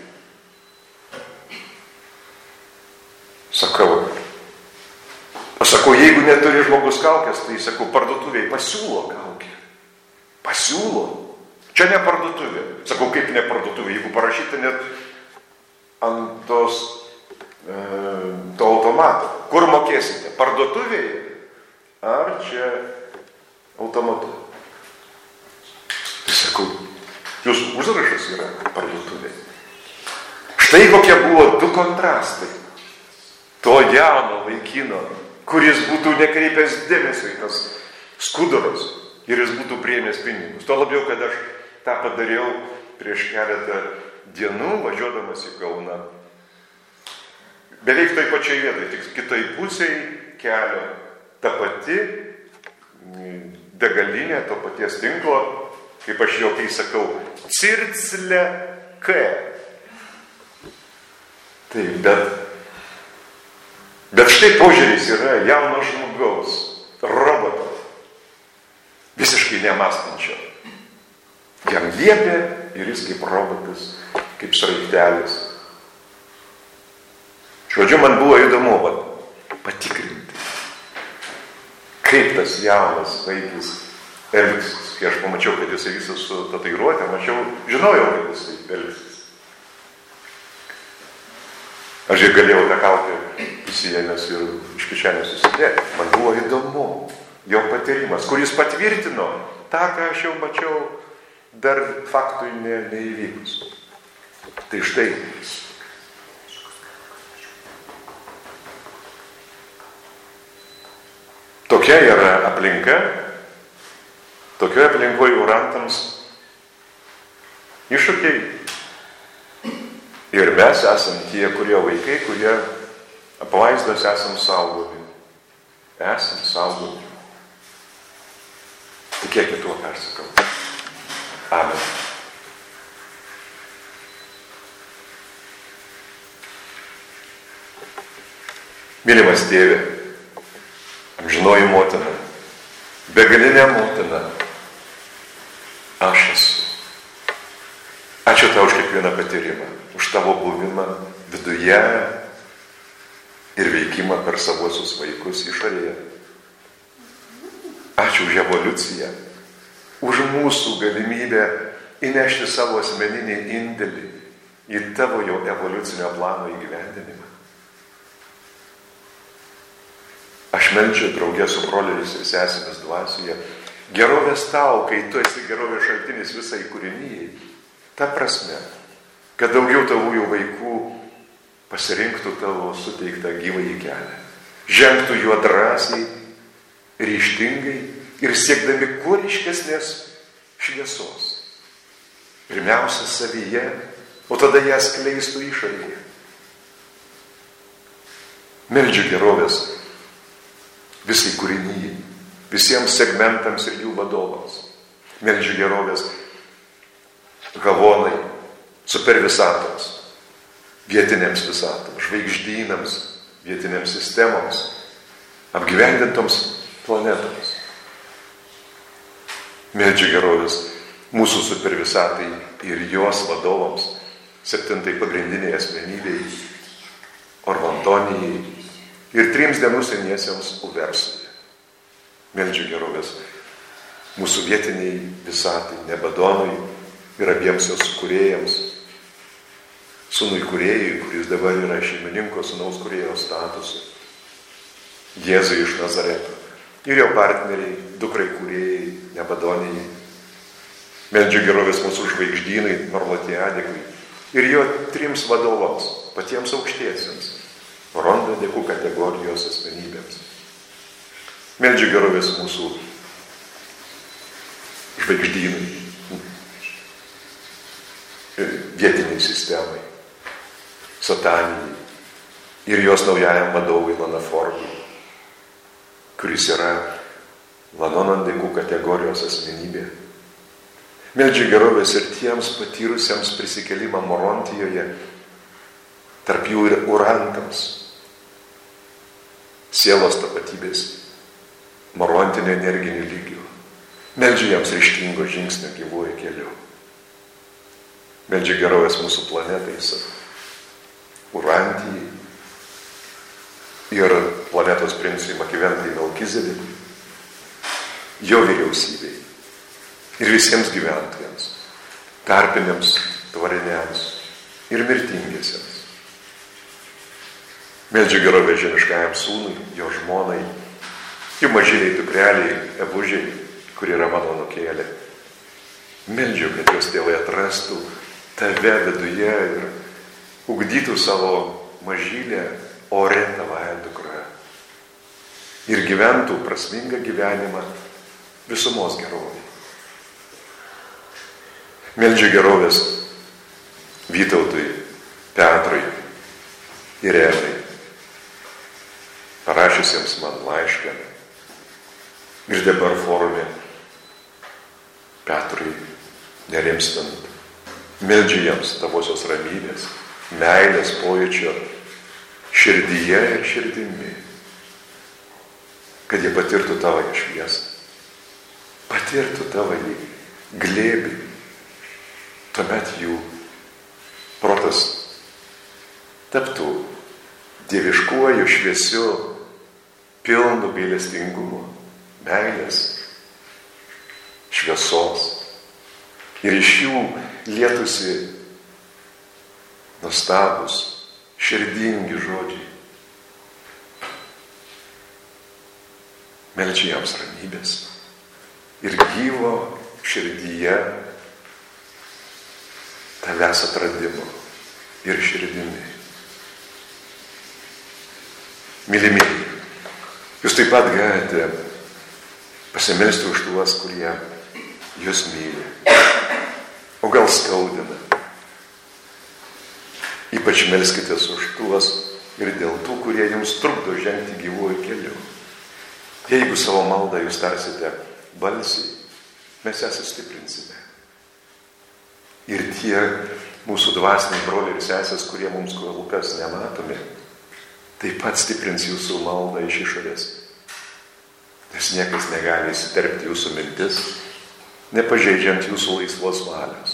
Speaker 1: Sakau, pasakau, jeigu neturi žmogus kaukės, tai sakau, parduotuviai pasiūlo kaukę. Pasiūlo. Čia ne parduotuvė. Sakau, kaip ne parduotuvė, jeigu parašyta net ant tos, e, to automato. Kur mokėsite? Parduotuvėje? ar čia automatu? Tai sakau, jūsų užrašas yra parduotuvė. Štai kokie buvo du kontrastai. To jauno vaikino, kuris būtų nekreipęs dėmesio į tas skuduros ir jis būtų priėmęs pinigus. Tuo labiau, kad aš tą padariau prieš keletą dienų, važiuodamas į Kauną. Beveik toj pačiai vietai, tik kitoj pusėje kelio ta pati degalinė, to paties tinklo, kaip aš jau kai sakau, Circlė K. Taip, bet, bet štai požiūris yra jauno žmogaus, roboto, visiškai nemąstančio. Jam liepė ir jis kaip robotas, kaip sraigtelis. Žodžiu, man buvo įdomu vat, patikrinti, kaip tas jaunas vaikis elgsis. Kai aš pamačiau, kad jisai visas su tatuiruotė, mačiau, žinojau, kad jisai elgsis. Aš ir galėjau tą kaukę įsiėmęs ir iš kišenės susidėti. Man buvo įdomu jo patyrimas, kuris patvirtino tą, ką aš jau mačiau, dar faktui ne, neįvykus. Tai štai. Tokia yra aplinka, tokioje aplinkoje urantams iššūkiai. Ir mes esam tie, kurie vaikai, kurie apvaizdos esam saugomi. Esam saugomi. Tikėkit tuo, ką aš sakau. Amen. Mylimas Tėve, amžinoji motina, begalinė motina, aš esu. Ačiū tau už kiekvieną patyrimą, už tavo buvimą viduje ir veikimą per savuosius vaikus išorėje. Ačiū už evoliuciją, už mūsų galimybę įnešti savo asmeninį indėlį į tavo jau evoliucinio plano įgyvendinimą. Aš meldžiu draugė su broliais ir sesėmis dvasioje gerovės tau, kai tu esi gerovės šaltinis visai kūrinyjai. Ta prasme, kad daugiau tavųjų vaikų pasirinktų tavo suteiktą gyvąjį kelią, žengtų juo drąsiai, ryžtingai ir siekdami kuo ryškesnės šviesos. Pirmiausia savyje, o tada ją skleistų išorėje. Meldžiu gerovės visai kūrinyjai, visiems segmentams ir jų vadovams. Meldžiu gerovės Havonai, supervisatoms, vietinėms visatoms, žvaigždynams, vietinėms sistemoms, apgyvendintoms planetoms. Meldžiu gerovės mūsų supervisatai ir jos vadovams, septintai pagrindiniai asmenybei, Orvantonijai ir trims dienų seniesiems Uversui. Meldžiu gerovės mūsų vietiniai visatai, Nebadonui ir abiems jos kūrėjams, sūnui kūrėjui, kuris dabar yra šeimininko sūnaus kūrėjo statusu, Jėzui iš Nazareto ir jo partneriai, dukrai kūrėjai, Nebadonijai. Meldžiu gerovės mūsų žvaigždynui, Norlatiadikui ir jo trims vadovams, patiems aukštiesiems, Rondo dėkų kategorijos asmenybėms. Meldžiu gerovės mūsų žvaigždynui, vietiniai sistemai, Satanijai ir jos naujajam vadovui Lanaformui, kuris yra Lanonandikų kategorijos asmenybė. Meldžiu gerovės ir tiems patyrusiems prisikėlimą Morontijoje, tarp jų ir urantams, sielos tapatybės, morontinio energinio lygio. Meldžiu jiems ryžtingo žingsnio gyvuoju keliu. Meldžiu gerovės mūsų planetais, Urantijai ir planetos princui Makiventai Melkizedekui, jo vyriausybei ir visiems gyventojams, tarpiniams, tvariniams ir mirtingiesiems. Meldžiu gerovės žemiškajam sūnui, jo žmonai, jų mažyliai dukreliai, ebužiai, kur yra mano nukėlė. Meldžiu, kad jos tėvai atrastų tave viduje ir ugdytų savo mažylę ore tavąją dukrą. Ir gyventų prasmingą gyvenimą visumos gerovė. Meldžiu gerovės Vytautui, Petrui ir Erai, parašiusiems man laišką. Ir dabar forume Petrui nerimstant, meldžiu jiems tavosios ramybės, meilės pojūčio širdyje ir širdimi, kad jie patirtų tavąją šviesą, patirtų tavąjį glėbį. Tuomet jų protas taptų dieviškuoju, šviesiu, pilnu gailestingumo, meilės, šviesos. Ir iš jų lietųsi nuostabus, širdingi žodžiai. Meldžiu jiems ramybės ir gyvo širdyje tavęs atradimo ir širdimi. Mylimieji, jūs taip pat galite pasimelsti už tuos, kurie jūs myli, o gal skaudina. Ypač melskitės už tuos ir dėl tų, kurie jums trukdo žengti gyvuoju keliu. Jeigu savo maldą jūs tarsite balsiai, mes ją sustiprinsime. Ir tie mūsų dvasiniai broliai ir sesės, kurie mums kol kas nematomi, taip pat stiprins jūsų maldą iš išorės. Nes niekas negali įsiterpti jūsų mintis, nepažeidžiant jūsų laisvos valios.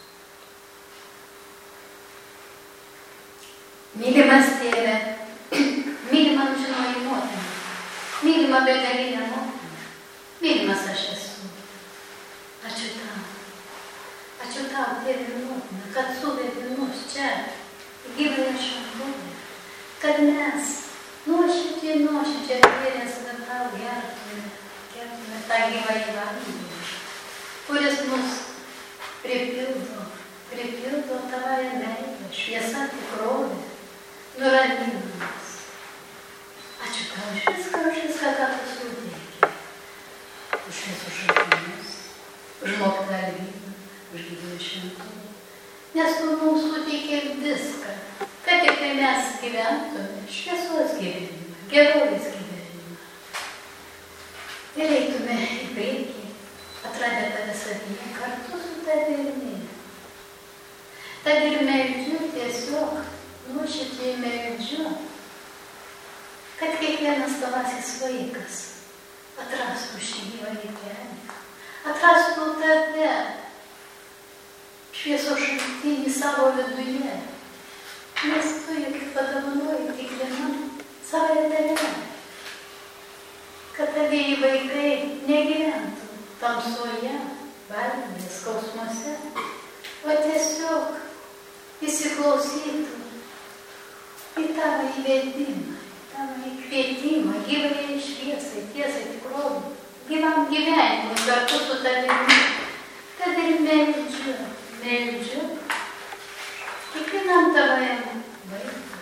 Speaker 2: Mylimas tėve, mylima amžinoji motina, mylima begalinė motina, mylimas aš esu. Ačiū tau, ačiū tau, tėve motina, kad suvedė mus čia, gyvąją šventovę, kad mes nuoširdžiai, nuoširdžiai atvėrę save tau gertume, gertume tą gyvąjį vandenį, kuris mus pripildo, pripildo tavąją meilę, šviesa tikrovė, nuraminimas. Ačiū tau už viską, už viską, ką tu suteiki. Už visus šaltinius, už mokytą lygą, už gyvųjų šventumą. Nes tu mums suteikė viską, kad tik tai mes gyventume šviesos gyvenimą, gerovės gyvenimą. Ir eitume į priekį, atradę tave savyje, kartu su tavimi. Tad ir meldžiu tiesiog, nuoširdžiai meldžiu, kad kiekvienas tavasis vaikas atrastų šį gyvąjį kelią, atrastų tave, šviesos šaltinį savo viduje, nes tu juk padovanoji kiekvienam savo dalelę, kad tavieji vaikai negyventų tamsoje, baimėje, skausmuose, o tiesiog įsiklausytų į tavo įvedimą, į tavo įkvietimą, gyvai šviesai, tiesai, tikrovai, gyvam gyvenimui kartu su tavimi. Tad ir meldžiu, meldžiu kiekvienam tavajam vaikui.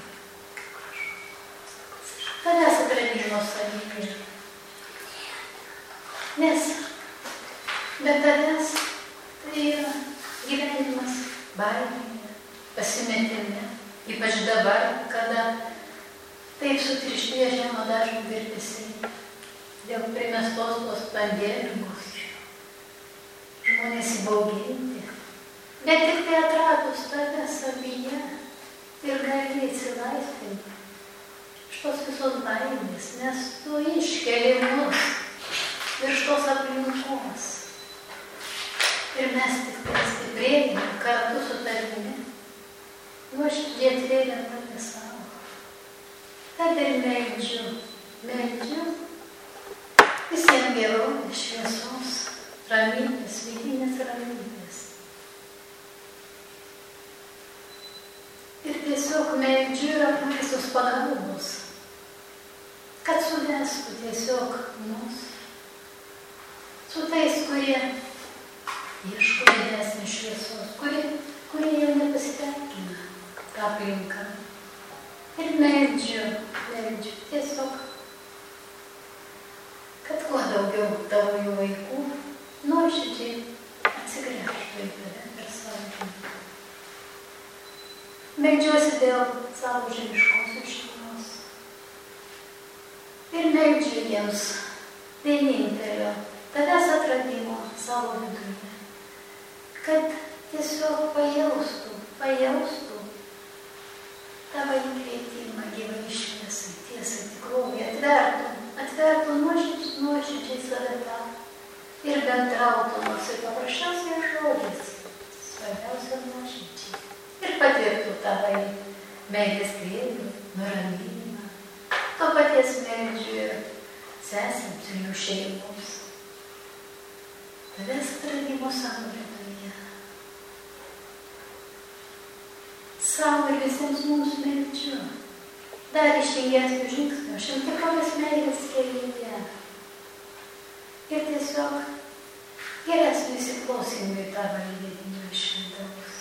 Speaker 2: Tavęs atradimo savyje. Nes be tavęs tai yra gyvenimas baimėje, pasimetime, ypač dabar, kada taip sutirštėja žemo dažnių virpesiai dėl primestos tos pandemijos. Žmonės įbauginti, bet tik tai atradus tave savyje ir gali atsilaisvinti iš tos visos baimės, nes tu iškeli mus virš tos aplinkos. Ir mes tik tai stiprėjame kartu su tavimi, nuoširdžiai atvėrėm tave savo. Tad ir meldžiu, meldžiu visiems gerovės, šviesos, ramybės, vidinės ramybės. Ir tiesiog meldžiu ir apmaisos pagalbos kad suvestų tiesiog mus su tais, kurie ieško didesnės šviesos, kurie, kurie jau nepasitenkina tą aplinką. Ir meldžiu, meldžiu tiesiog, kad kuo daugiau tavo vaikų nuoširdžiai atsigręžtų į tave per savo žemę. Meldžiuosi dėl savo žemiškosios šeimos ir meldžiu jiems vienintelio tavęs atradimo savo viduje, kad tiesiog pajaustų, pajaustų tavo įkvietimą gyvai šviesai, tiesai, tikrovai, atvertų, atvertų nuoširdžiai, nuoširdžiai save tau ir bendrautų nors ir paprasčiausiai žodžiais, svarbiausia nuoširdžiai. Ir patirtų tavo meilės glėbį, nuraminimą. To paties meldžiu ir sesėms ir jų šeimoms. Tavęs atradimo savo viduje. Savo ir visiems mums meldžiu. Dar ištingesnių žingsnių, šiam tikrovės meilės kelyje. Ir tiesiog geresnių įsiklausimų į tavo lydinio švendaus.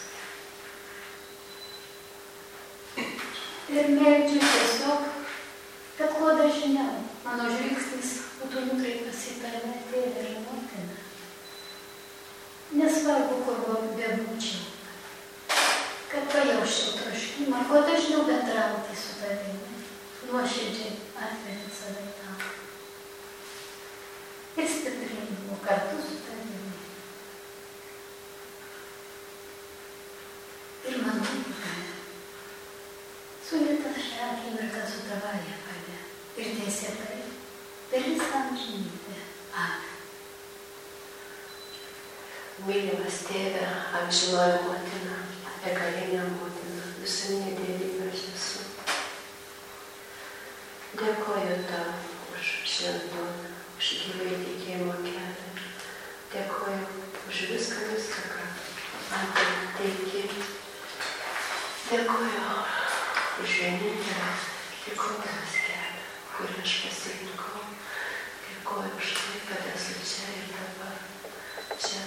Speaker 2: Ir meldžiu tiesiog, kad kuo dažniau mano žvilgsnis būtų nukreiptas į tave, tėvę ir motiną. Nesvarbu, kur bebūčiau, kad pajausčiau troškimą, kuo dažniau bendrauti su tavimi, nuoširdžiai atveriant save tau. Ir stiprinimo kartu su tavimi. Ir manau, sulita šią akimirką su tavąja valia ir teisėtai per visą amžinybę. Amen.
Speaker 3: Mylimas tėve, amžinoji motina, begalinė motina, visuminė dievybė aš esu. Dėkoju tau už šiandieną, už gyvai tikėjimo kelią. Dėkoju už viską, viską, ką man tai teiki. Dėkoju už vienintelę tikrovės kelią, kurį aš pasirinkau. Dėkoju už tai, kad esu čia ir dabar. Čia,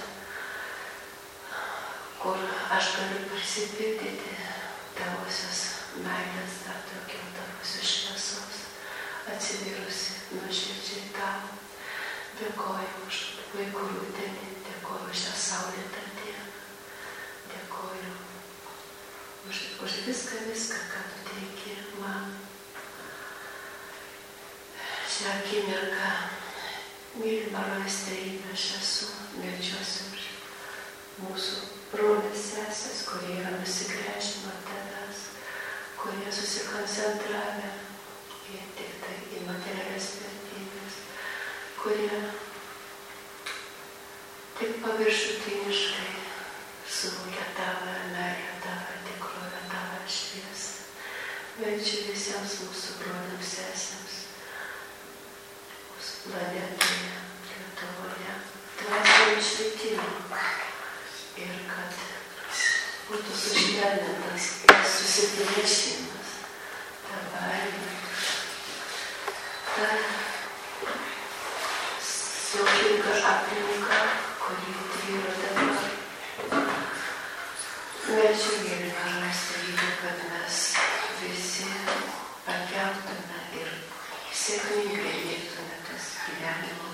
Speaker 3: kur aš galiu prisipildyti tavosios meilės, dar daugiau tavosios šviesos, atsivyrusi nuoširdžiai tau. Dėkoju už vaikų rudenį, dėkoju už šią saulėtą dieną, dėkoju už, už viską, viską, ką tu teiki man. Šią akimirką, mylima raistrybė, aš esu, meldžiuosi už mūsų brolius sesės, kurie yra nusigręžę nuo tavęs, kurie susikoncentravę į tik tai į materialias vertybės, kurie tik paviršutiniškai suvokia tavo meilę, tavo tikrovę, tavo šviesą. Meldžiu visiems mūsų broliams sesėms, mūsų planetoje, Lietuvoje, dvasinio išlikimo. Ir kad būtų sušvelnintas susipriešinimas, ta baimė, ta siaubinga aplinka, kuri tvyro dabar. Meldžiu mylimą raistrybę, kad mes visi pakeltume ir sėkmingai veiktume tas gyvenimo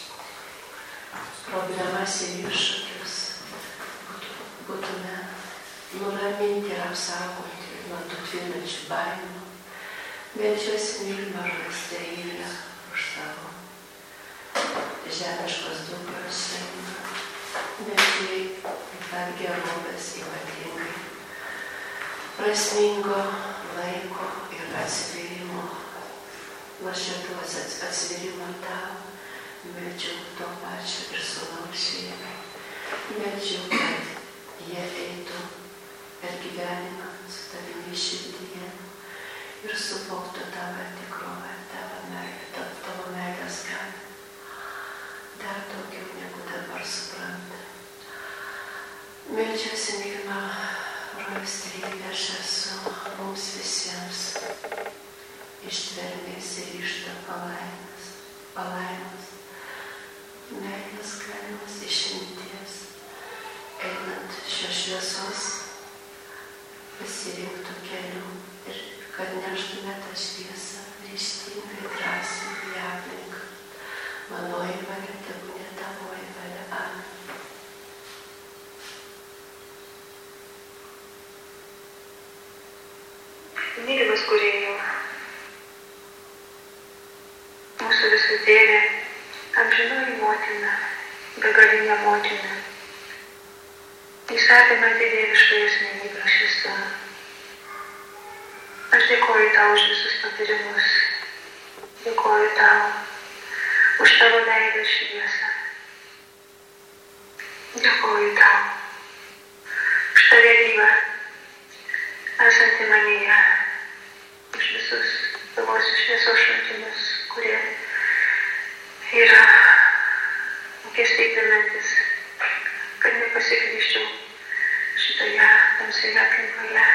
Speaker 3: problemas ir iššūkius. Būtume nuraminti ir apsaugoti nuo tų tvinančių baimių. Meldžiuosi mylimą raistrybę už savo žemiškos dukros šeimą. Meldžiu taip pat gerovės ypatingai, prasmingo laiko ir atsivėrimo, nuoširdaus atsivėrimo tau. Meldžiu to pačio ir sūnaus šeimai. Meldžiu, kad jie eitų per gyvenimą su tavimi širdyje ir suvoktų tavo tikrovę, tavo meilę, tavo meilės galią. Dar daugiau negu dabar supranta. Meldžiuosi, mylima raistrybė, aš esu mums visiems. ištvermės ir ryžto palaimas, palaimas, meilės galimas išminties, einant šios šviesos pasirinktų kelių ir kad neštume tą šviesą ryžtingai, drąsiai į aplinką. Manoji valia, tebūnie tavoji valia. Amen.
Speaker 8: Mylimas Kūrėjau, mūsų visų Tėvė, amžinoji motina, begalinė motina, įsapinanti dievišką asmenybę aš esu. Aš dėkoju tau už visus patyrimus, dėkoju tau už tavo veidą šviesą, dėkoju tau už tave gyvą, esantį manyje, už visus tavosios šviesos šaltinius, kurie yra tokie stiprinantis, kad nepasiklyščiau šitoje tamsioje aplinkoje.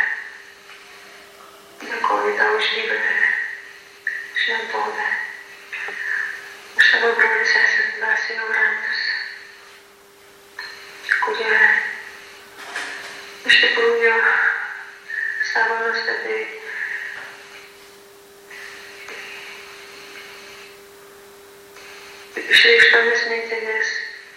Speaker 8: Dėkoju tau už gyvybę, šventovę, už savo brolius esant dvasinių grantus, kurie iš tikrųjų savo nuostabiai išreikštomis mintimis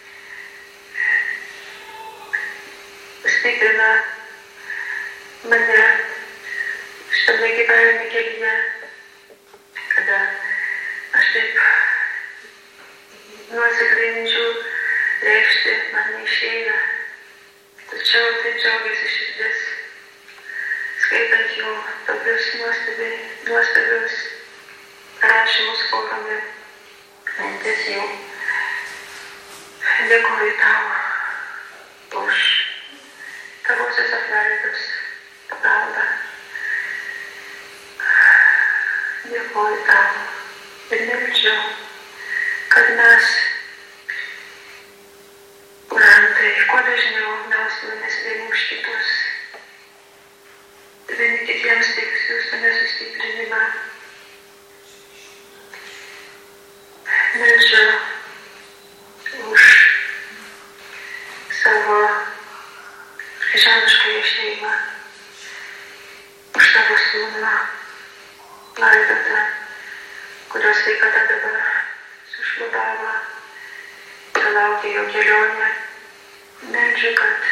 Speaker 8: stiprina mane šitame gyvenime kelyje, kada aš taip nuosekliai minčių reikšti man neišeina, tačiau taip džiaugiasi širdis, skaitant jų tokius nuostabiai, nuostabius rašymus formami, mintis jų. Dėkoju tau už tavosios apvaidos pagalbą. Dėkoju tau ir meldžiu, kad mes, kurantai, kuo dažniau melstumės vieni už kitus, vieni kitiems taip siųstume sustiprinimą. Meldžiu už savo žemiškąją šeimą, už savo sūnų Laidotą, kurios sveikata dabar sušlubavo ir laukia jo kelionę. Meldžiu, kad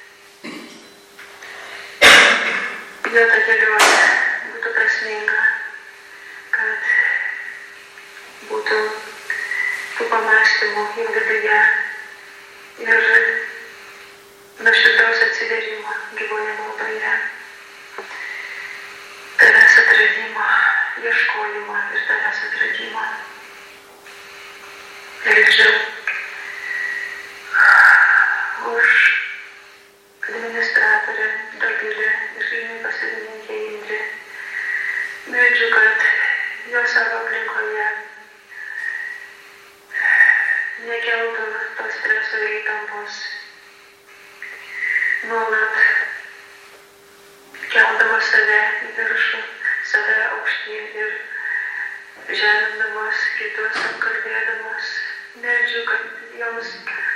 Speaker 8: jo ta kelionė būtų prasminga, kad būtų tų pamąstymų jo viduje ir nuoširdaus atsiverimo gyvoje maldoje, tavęs atradimo, ieškojimo ir tavęs atradimo. Meldžiu už administratorę Dovilę ir klinikos savininkė Indrė. Meldžiu, kad jo savo aplinkoje nekeltų tos streso ir įtampos, nuolat keldamas save į viršų, save aukštyn ir žemindamas kitus, apkalbėdamas. Meldžiu, kad joms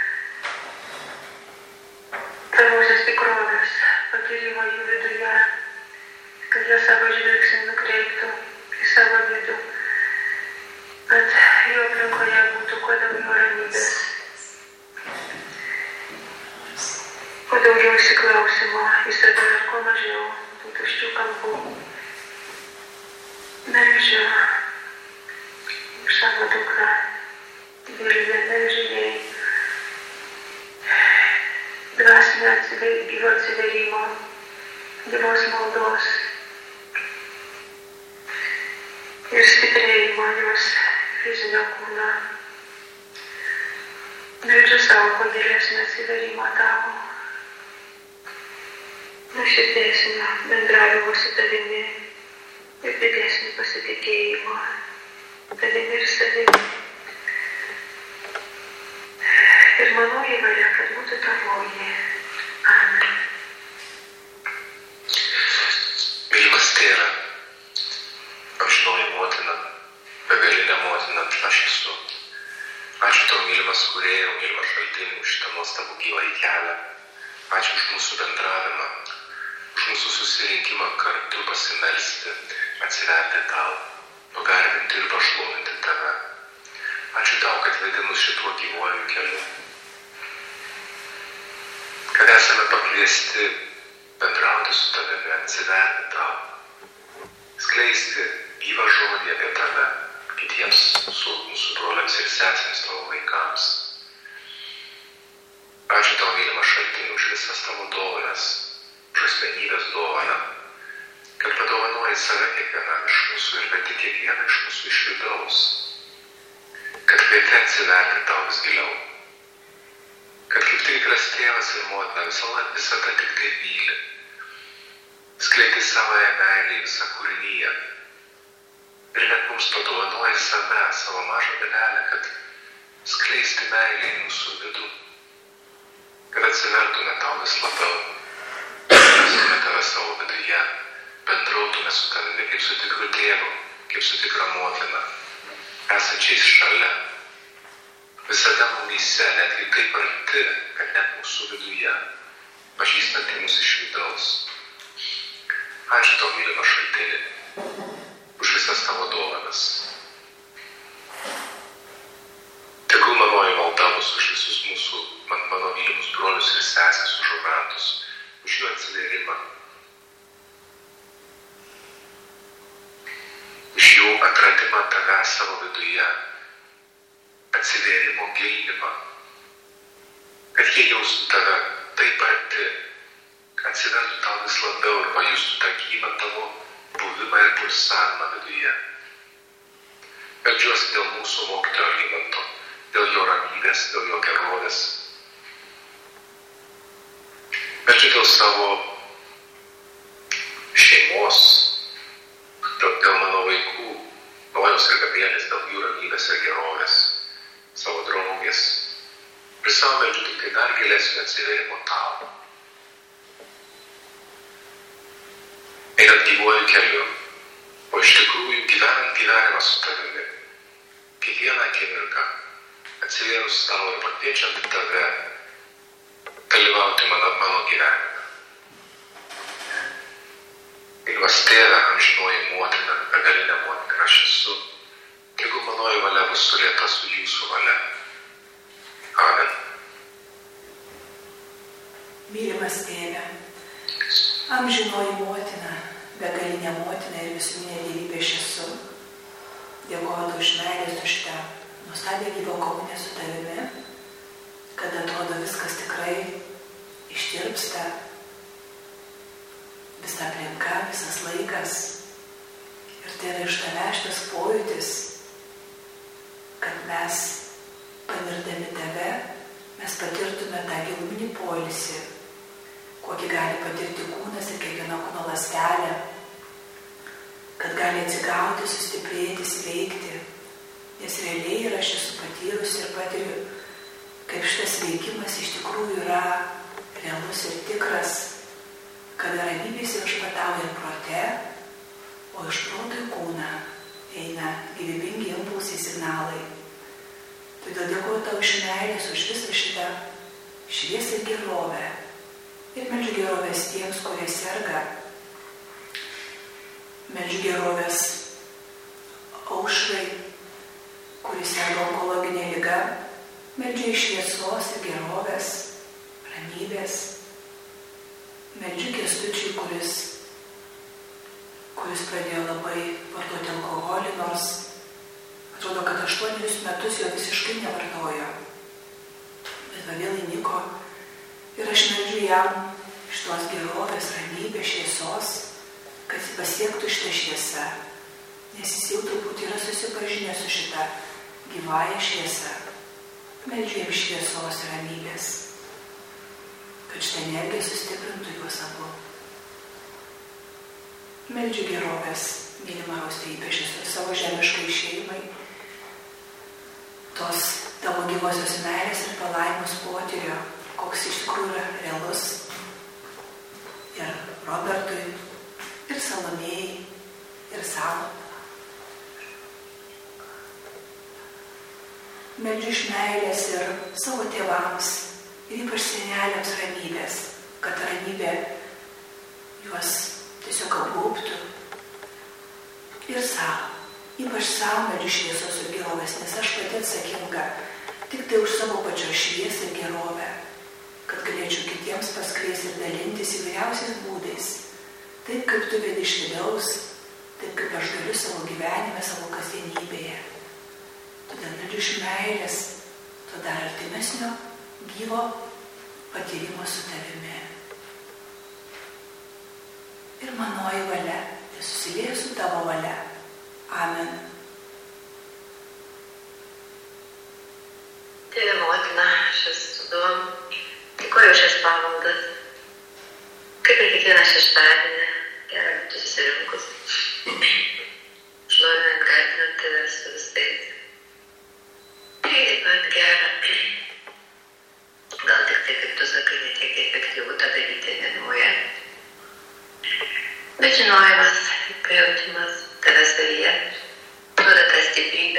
Speaker 8: tavosios tikrovės patyrimo jų viduje, kad jie savo žvilgsnį nukreiptų į savo vidų, kad jų aplinkoje būtų kuo daugiau ramybės, kuo daugiau įsiklausimo į save ir kuo mažiau tų tuščių kampų. Meldžiu už savo dukrą Vilmę, meldžiu jai dvasinio gyvo atsiverimo, gyvos maldos ir stiprėjimo jos fizinio kūno. Meldžiu savo kuo gilesnio atsiverimo tavo, nuoširdesnio bendravimo su tavimi ir didesnio pasitikėjimo tavimi ir savimi. Ir manoji valia, kad būtų tavoji. Amen.
Speaker 6: Mylimas Tėve, amžinoji kelią. Ačiū už mūsų bendravimą, už mūsų susirinkimą kartu pasimelsti, atsiverti tau, pagarbinti ir pašlovinti tave. Ačiū tau, kad vedi mus šituo gyvuoju keliu. Kad esame pakviesti bendrauti su tavimi, atsiverti tau, skleisti gyvą žodį apie tave kitiems su mūsų broliams ir sesėms, tavo vaikams. Ačiū tau, mylimas šaltini, už visas tavo dovanas, už asmenybės dovaną, kad padovanoji save kiekvienam iš mūsų ir vedi kiekvieną iš mūsų iš vidaus, kad kvieti atsiverti tau vis giliau, kad kaip tikras tėvas ir motina visada, visada tik tai myli, skleidi savoje meilį visą kūrinyje ir net mums padovanoji save, savo mažą dalelę, kad skleisti meilį į mūsų vidų, kad atsivertume tau vis labiau, atsivertume tave savo viduje, bendrautume su tavimi kaip su tikru tėvu, kaip su tikra motina, esančiais šalia, visada mumyse, netgi taip arti, kad net mūsų viduje, pažįstanti mus iš vidaus. Ačiū tau, mylimas šaltini, už visas tavo dovanas. Tegul manoji malda bus už visus mūsų, man, mano mylimus brolius ir sesės, už orantus, už jų atsivėrimą, už jų atradimą tave savo viduje, atsivėrimo gilinimą, kad jie jaustų tave taip arti, atsivertų tau vis labiau ir pajustų tą gyvą tavo buvimą ir pulsavimą viduje. Meldžiuosi dėl mūsų mokytojo Algimanto, dėl jo ramybės, dėl jo gerovės. Meldžiu dėl savo šeimos, dėl, dėl mano vaikų, Nojaus ir Gabrielės, dėl jų ramybės ir gerovės, savo draugės. Ir savo meldžiu tik tai dar gilesnio atsivėrimo tau. Einant gyvuoju keliu, o iš tikrųjų gyvenant gyvenimą su tavimi, kiekvieną akimirką atsivėrus tau ir pakviečiant tave dalyvauti mano, mano gyvenime. Mylimas tėve, amžinoji motina, begalinė motina, aš esu, tegu manoji valia bus sulieta su jūsų valia. Amen.
Speaker 5: Mylimas tėve, amžinoji motina, begalinė motina ir visuminė dievybė aš esu. Dėkoju tau už meilės, už tą nuostabią gyvą komuniją su tavimi, kad atrodo viskas tikrai ištirpsta, visa aplinka, visas laikas. Ir tai yra iš tavęs šitas pojūtis, kad mes, panirdami tave, mes patirtume tą giluminį poilsį, kokį gali patirti kūnas ir kiekviena kūno ląstelė, kad gali atsigauti, sustiprėti, sveikti, nes realiai ir aš esu patyrusi ir patiriu, kaip šitas veikimas iš tikrųjų yra realus ir tikras, kad ramybės ir išpatauja prote, o iš proto į kūną eina gyvybingi impulsai, signalai. Todėl dėkoju tau iš meilės už visą šitą šviesą ir gerovę. Ir meldžiu gerovės tiems, kurie serga. Meldžiu gerovės Aušrai, kuris serga onkologinė liga. Meldžiu iš šviesos ir gerovės, ramybės. Meldžiu Kęstučiui, kuris, kuris pradėjo labai vartoti alkoholį, nors atrodo, kad aštuonerius metus jo visiškai nevartojo. Bet va vėl įniko. Ir aš meldžiu jam šitos gerovės, ramybės, šviesos, kad jis pasiektų šitą šviesą, nes jis jau truputį yra susipažinęs su šitą gyvąją šviesą. Meldžiu jam šviesos ir ramybės, kad šitą energiją sustiprintų juos abu. Meldžiu gerovės, mylimą Austę, ypač ir savo žemiškai šeimai, tos tavo gyvosios meilės ir palaimos potyrio, koks iš tikrųjų yra realus ir Robertui, ir Salomėjai, ir savo. Meldžiu iš meilės ir savo tėvams, ir ypač seneliams ramybės, kad ramybė juos tiesiog apgaubtų. Ir savo, ypač savo meldžiu šviesos ir gerovės, nes aš pati atsakinga tik tai už savo pačios šviesą ir gerovę, kad galėčiau kitiems paskleisti ir dalintis įvairiausiais būdais, taip kaip tu vedi iš vidaus, taip kaip aš galiu savo gyvenime, savo kasdienybėje. Todėl meldžiu iš meilės, to dar artimesnio gyvo patyrimo su tavimi. Ir manoji valia, tai susilieju su tavo valia. Amen.
Speaker 9: Tėve motina, aš esu du, dėkoju už šias pamaldas. Kaip ir kiekvieną šeštadienį, gerai būtų susirinkus. Šlovinant, garbinant tave su visais. Lygiai taip pat gera. Gal tik tai, kaip tu sakai, ne tiek efektyvu tą daryti vienuoje. Bet žinojimas, pajautimas tave savyje duoda tą stiprybę,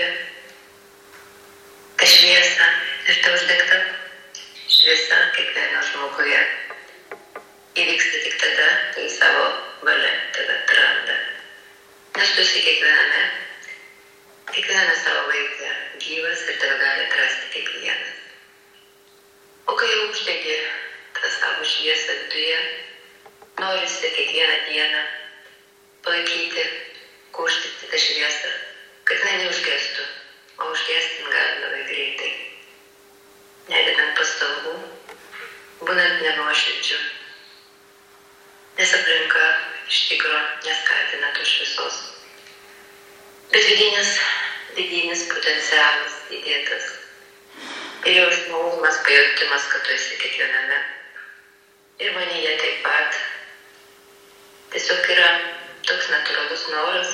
Speaker 9: tą šviesą ir tą uždegtą šviesą kiekvieno žmoguje. Įvyksta tik tada, kai savo valia tave atranda. Nes tu esi kiekviename, kiekviename savo vaike gyvas ir tave gali atrasti kiekvienas. O kai jau uždegi tą savo šviesą viduje, norisi kiekvieną dieną palaikyti, kurstyti tą šviesą, kad jinai neužgestų, o užgesti gali labai greitai. Nededant pastangų, būnant nenuoširdžiu, nes aplinka iš tikro neskatina tos šviesos. Bet vidinis, vidinis potencialas įdėtas ir jau smalsumas, pajautimas, kad tu esi kiekviename. Ir manyje taip pat. Tiesiog yra toks natūralus noras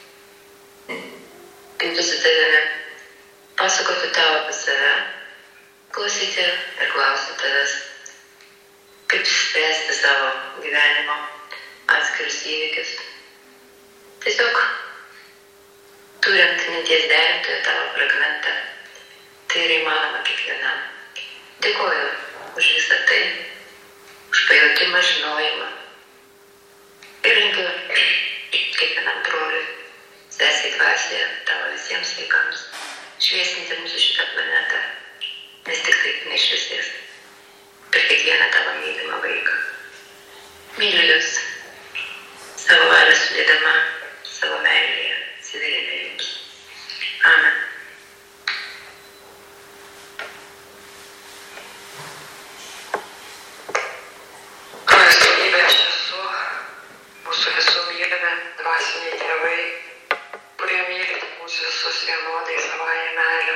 Speaker 9: imti su tavimi, pasakoti tau apie save, klausyti ir klausyti tavęs, kaip spręsti savo gyvenimo atskirus įvykius. Tiesiog turint minties derintojo tavo fragmentą, tai yra įmanoma kiekvienam. Dėkoju už visą tai, už pajautimą, žinojimą. Ir linkiu kiekvienam broliui, sesiai dvasioje, tavo visiems vaikams, šviesinti mūsų šitą planetą, nes tik taip nešviesės per kiekvieną tavo mylimą vaiką. Myliu jūs, savo valią sudėdama, savo meilėje, atsiverėme jums. Amen.
Speaker 10: Mūsų visų mylimi dvasiniai tėvai, kurie mylite mūsų visus vienodai savąją meilę.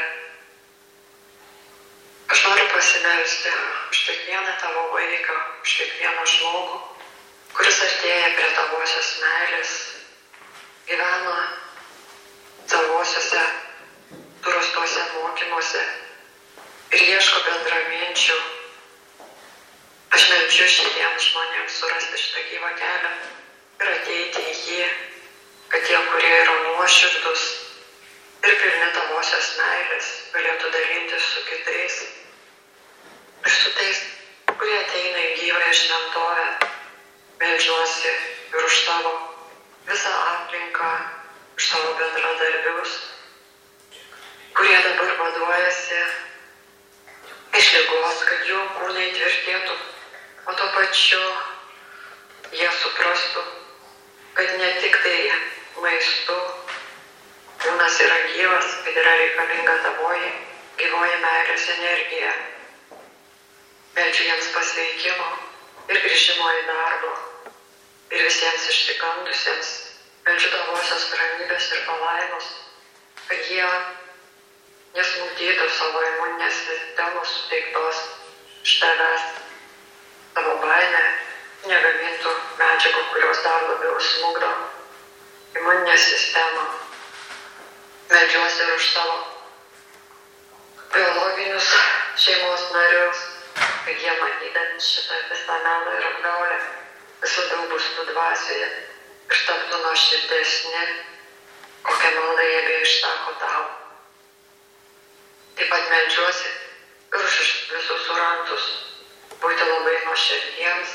Speaker 10: Aš noriu pasimelsti už kiekvieną tavo vaiką, už kiekvieną žmogų, kuris artėja prie tavosios meilės, gyvena tavosiuose turustuose mokymuose ir ieško bendraminčių. Aš meldžiu šitiems žmonėms surasti šitą gyvą kelią ir ateiti į jį, kad tie, kurie yra nuoširdus ir pilni tavosios meilės, galėtų dalintis su kitais ir su tais, kurie ateina į gyvąją šventovę. Meldžiuosi ir už tavo visą aplinką, už tavo bendradarbius, kurie dabar vaduojasi iš ligos, kad jų kūnai tvirtėtų, o tuo pačiu jie suprastų, kad ne tik tai maistu kūnas yra gyvas, kad yra reikalinga tavoji gyvoji meilės energija. Meldžiu jiems pasveikimo ir grįžimo į darbą. Ir visiems išsigandusiems meldžiu tavosios ramybės ir palaimos, kad jie nesmukdytų savo imuninės sistemos suteiktos iš tavęs. Tavo baimė negamintų medžiagų, kurios dar labiau smugdo imuninę sistemą. Meldžiuosi ir už savo biologinius šeimos narius, kad jie matydami šitą visą melą ir apgaulę vis labiau būstų dvasioje ir taptų nuoširdesni, kokią maldą jie beištako tau. Taip pat meldžiuosi ir už visus urantus, būti labai nuoširdiems,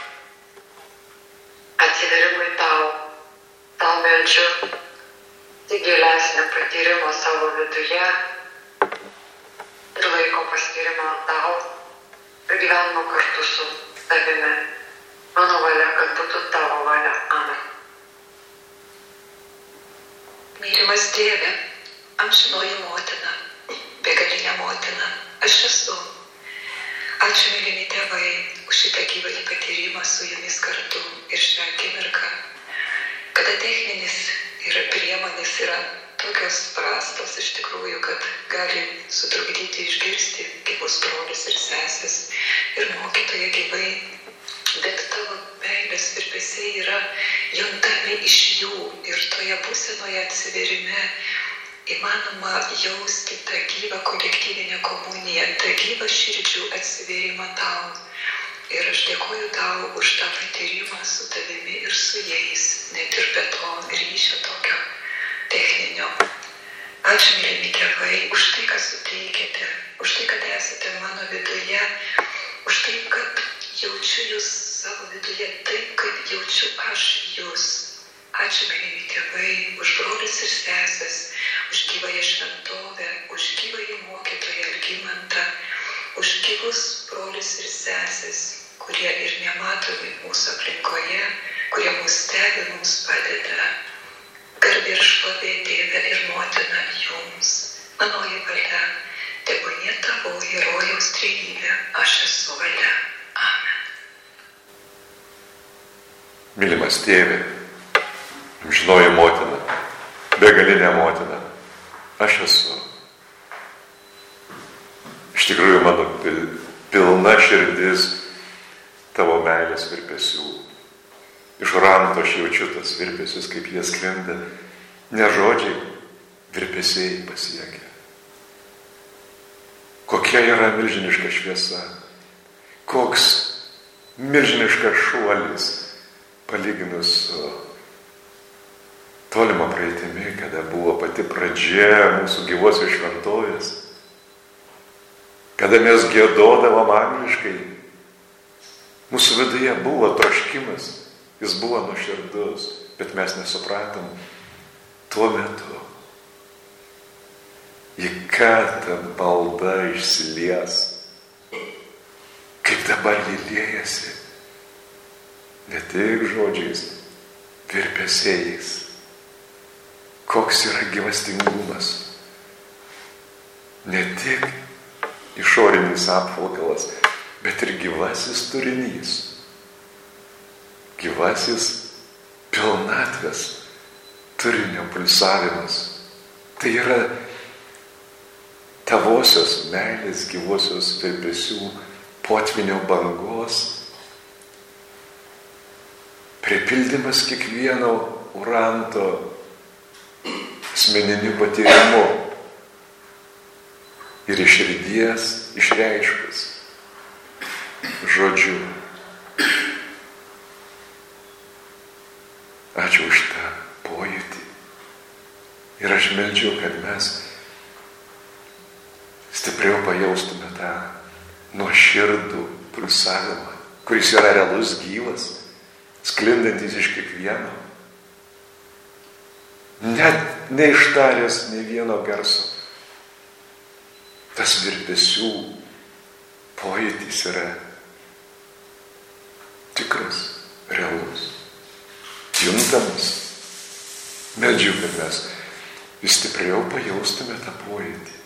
Speaker 10: atsidarimui tau, tau meldžiu tik gilesnį patyrimą savo viduje ir laiko paskyrimo tau ir gyvenimo kartu su tavimi. Mano valia, kad būtų tavo valia. Amen.
Speaker 9: Mylimas Dieve, amžinoji motina, begalinė motina, aš esu. Ačiū, mylimi tėvai, už šitą gyvąjį patyrimą su jumis kartu ir šią akimirką, kada techninis ir priemonės yra tokios prastos iš tikrųjų, kad gali sutrukdyti išgirsti gyvus brolius ir sesės ir mokytoją gyvai, bet tavo meilės virpesiai yra juntami iš jų ir toje būsenoje atsiverime įmanoma jausti tą gyvą kolektyvinę komuniją, tą gyvą širdžių atsiverimą tau. Ir aš dėkoju tau už tą patyrimą su tavimi ir su jais, net ir be to ryšio tokio techninio. Ačiū, mylimi tėvai, už tai, ką suteikėte, už tai, kad esate mano viduje, už tai, kad jaučiu jūs savo viduje taip, kaip jaučiu aš jūs. Ačiū, mylimi tėvai, už brolius ir sesės, už gyvąją šventovę, už gyvąjį mokytoją Algimantą, už gyvus brolius ir sesės, kurie ir nematomi mūsų aplinkoje, kurie mus stebi, mums padeda. Garbė ir šlovė, Tėve ir Motina, jums, manoji valia, tebūnie tavoji rojaus trejybė, aš esu valia. Amen.
Speaker 1: Mylimas Tėve, amžinoji motina, begalinė motina, aš esu. Iš tikrųjų, mano pilna širdis tavo meilės virpesių. Iš ranto aš jaučiu tas virpesius, kaip jie sklinda. Ne žodžiai, virpesiai pasiekia. Kokia yra milžiniška šviesa. Koks milžiniškas šuolis palyginus su tolima praeitimi, kada buvo pati pradžia mūsų gyvosios šventovės. Kada mes giedodavom angliškai, mūsų viduje buvo troškimas. Jis buvo nuoširdus, bet mes nesupratom tuo metu, į ką ta malda išsilies, kaip dabar jį liejasi, ne tik žodžiais, virpesiais, koks yra gyvastingumas, ne tik išorinis apvalkalas, bet ir gyvasis turinys. Gyvasis pilnatvės turinio pulsavimas. Tai yra tavosios meilės gyvosios virpesių potvinio bangos pripildymas kiekvieno uranto asmeniniu patyrimu ir iš širdies išreiškus žodžiu. Ačiū už tą pojūtį. Ir aš meldžiu, kad mes stipriau pajaustume tą nuoširdų pulsavimą, kuris yra realus, gyvas, sklindantis iš kiekvieno. Net neištaręs nei vieno garso. Tas virpesių pojūtis yra tikras, realus. Juntamas. Meldžiu, kad mes vis stipriau pajaustume tą pojūtį.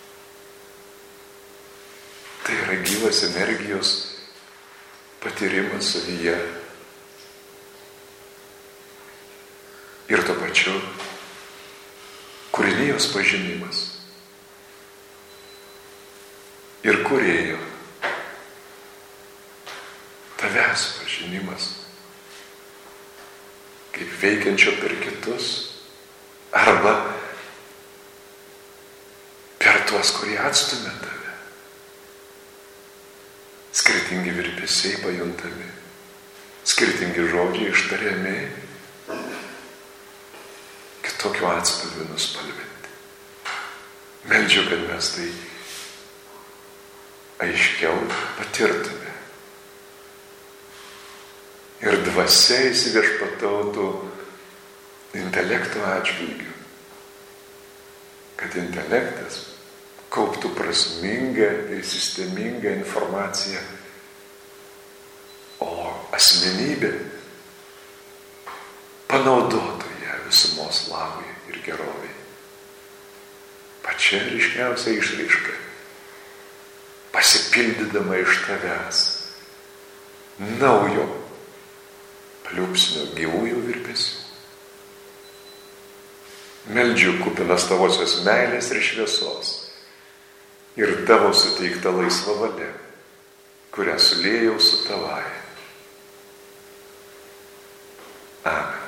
Speaker 1: Tai yra gyvas energijos patyrimas savyje. Ir tuo pačiu kūrinijos pažinimas. Ir kūrėjo tavęs pažinimas. Kaip veikiančio per kitus, arba per tuos, kurie atstumia tave. Skirtingi virpesiai pajuntami, skirtingi žodžiai ištariami, kitokiu atspalviu nuspalvinti. Meldžiu, kad mes tai aiškiau patirtume ir dvasia įsiviešpatautų intelekto atžvilgiu, kad intelektas kauptų prasmingą ir sistemingą informaciją, o asmenybė panaudotų ją visumos labui ir gerovai. Pačia ryškiausia išraiška, pasipildydama iš tavęs naujo pliūpsnio gyvųjų virpesių. Meldžiu kupinas tavosios meilės ir šviesos ir tavo suteikta laisva valia, kurią suliejau su tavai. Amen.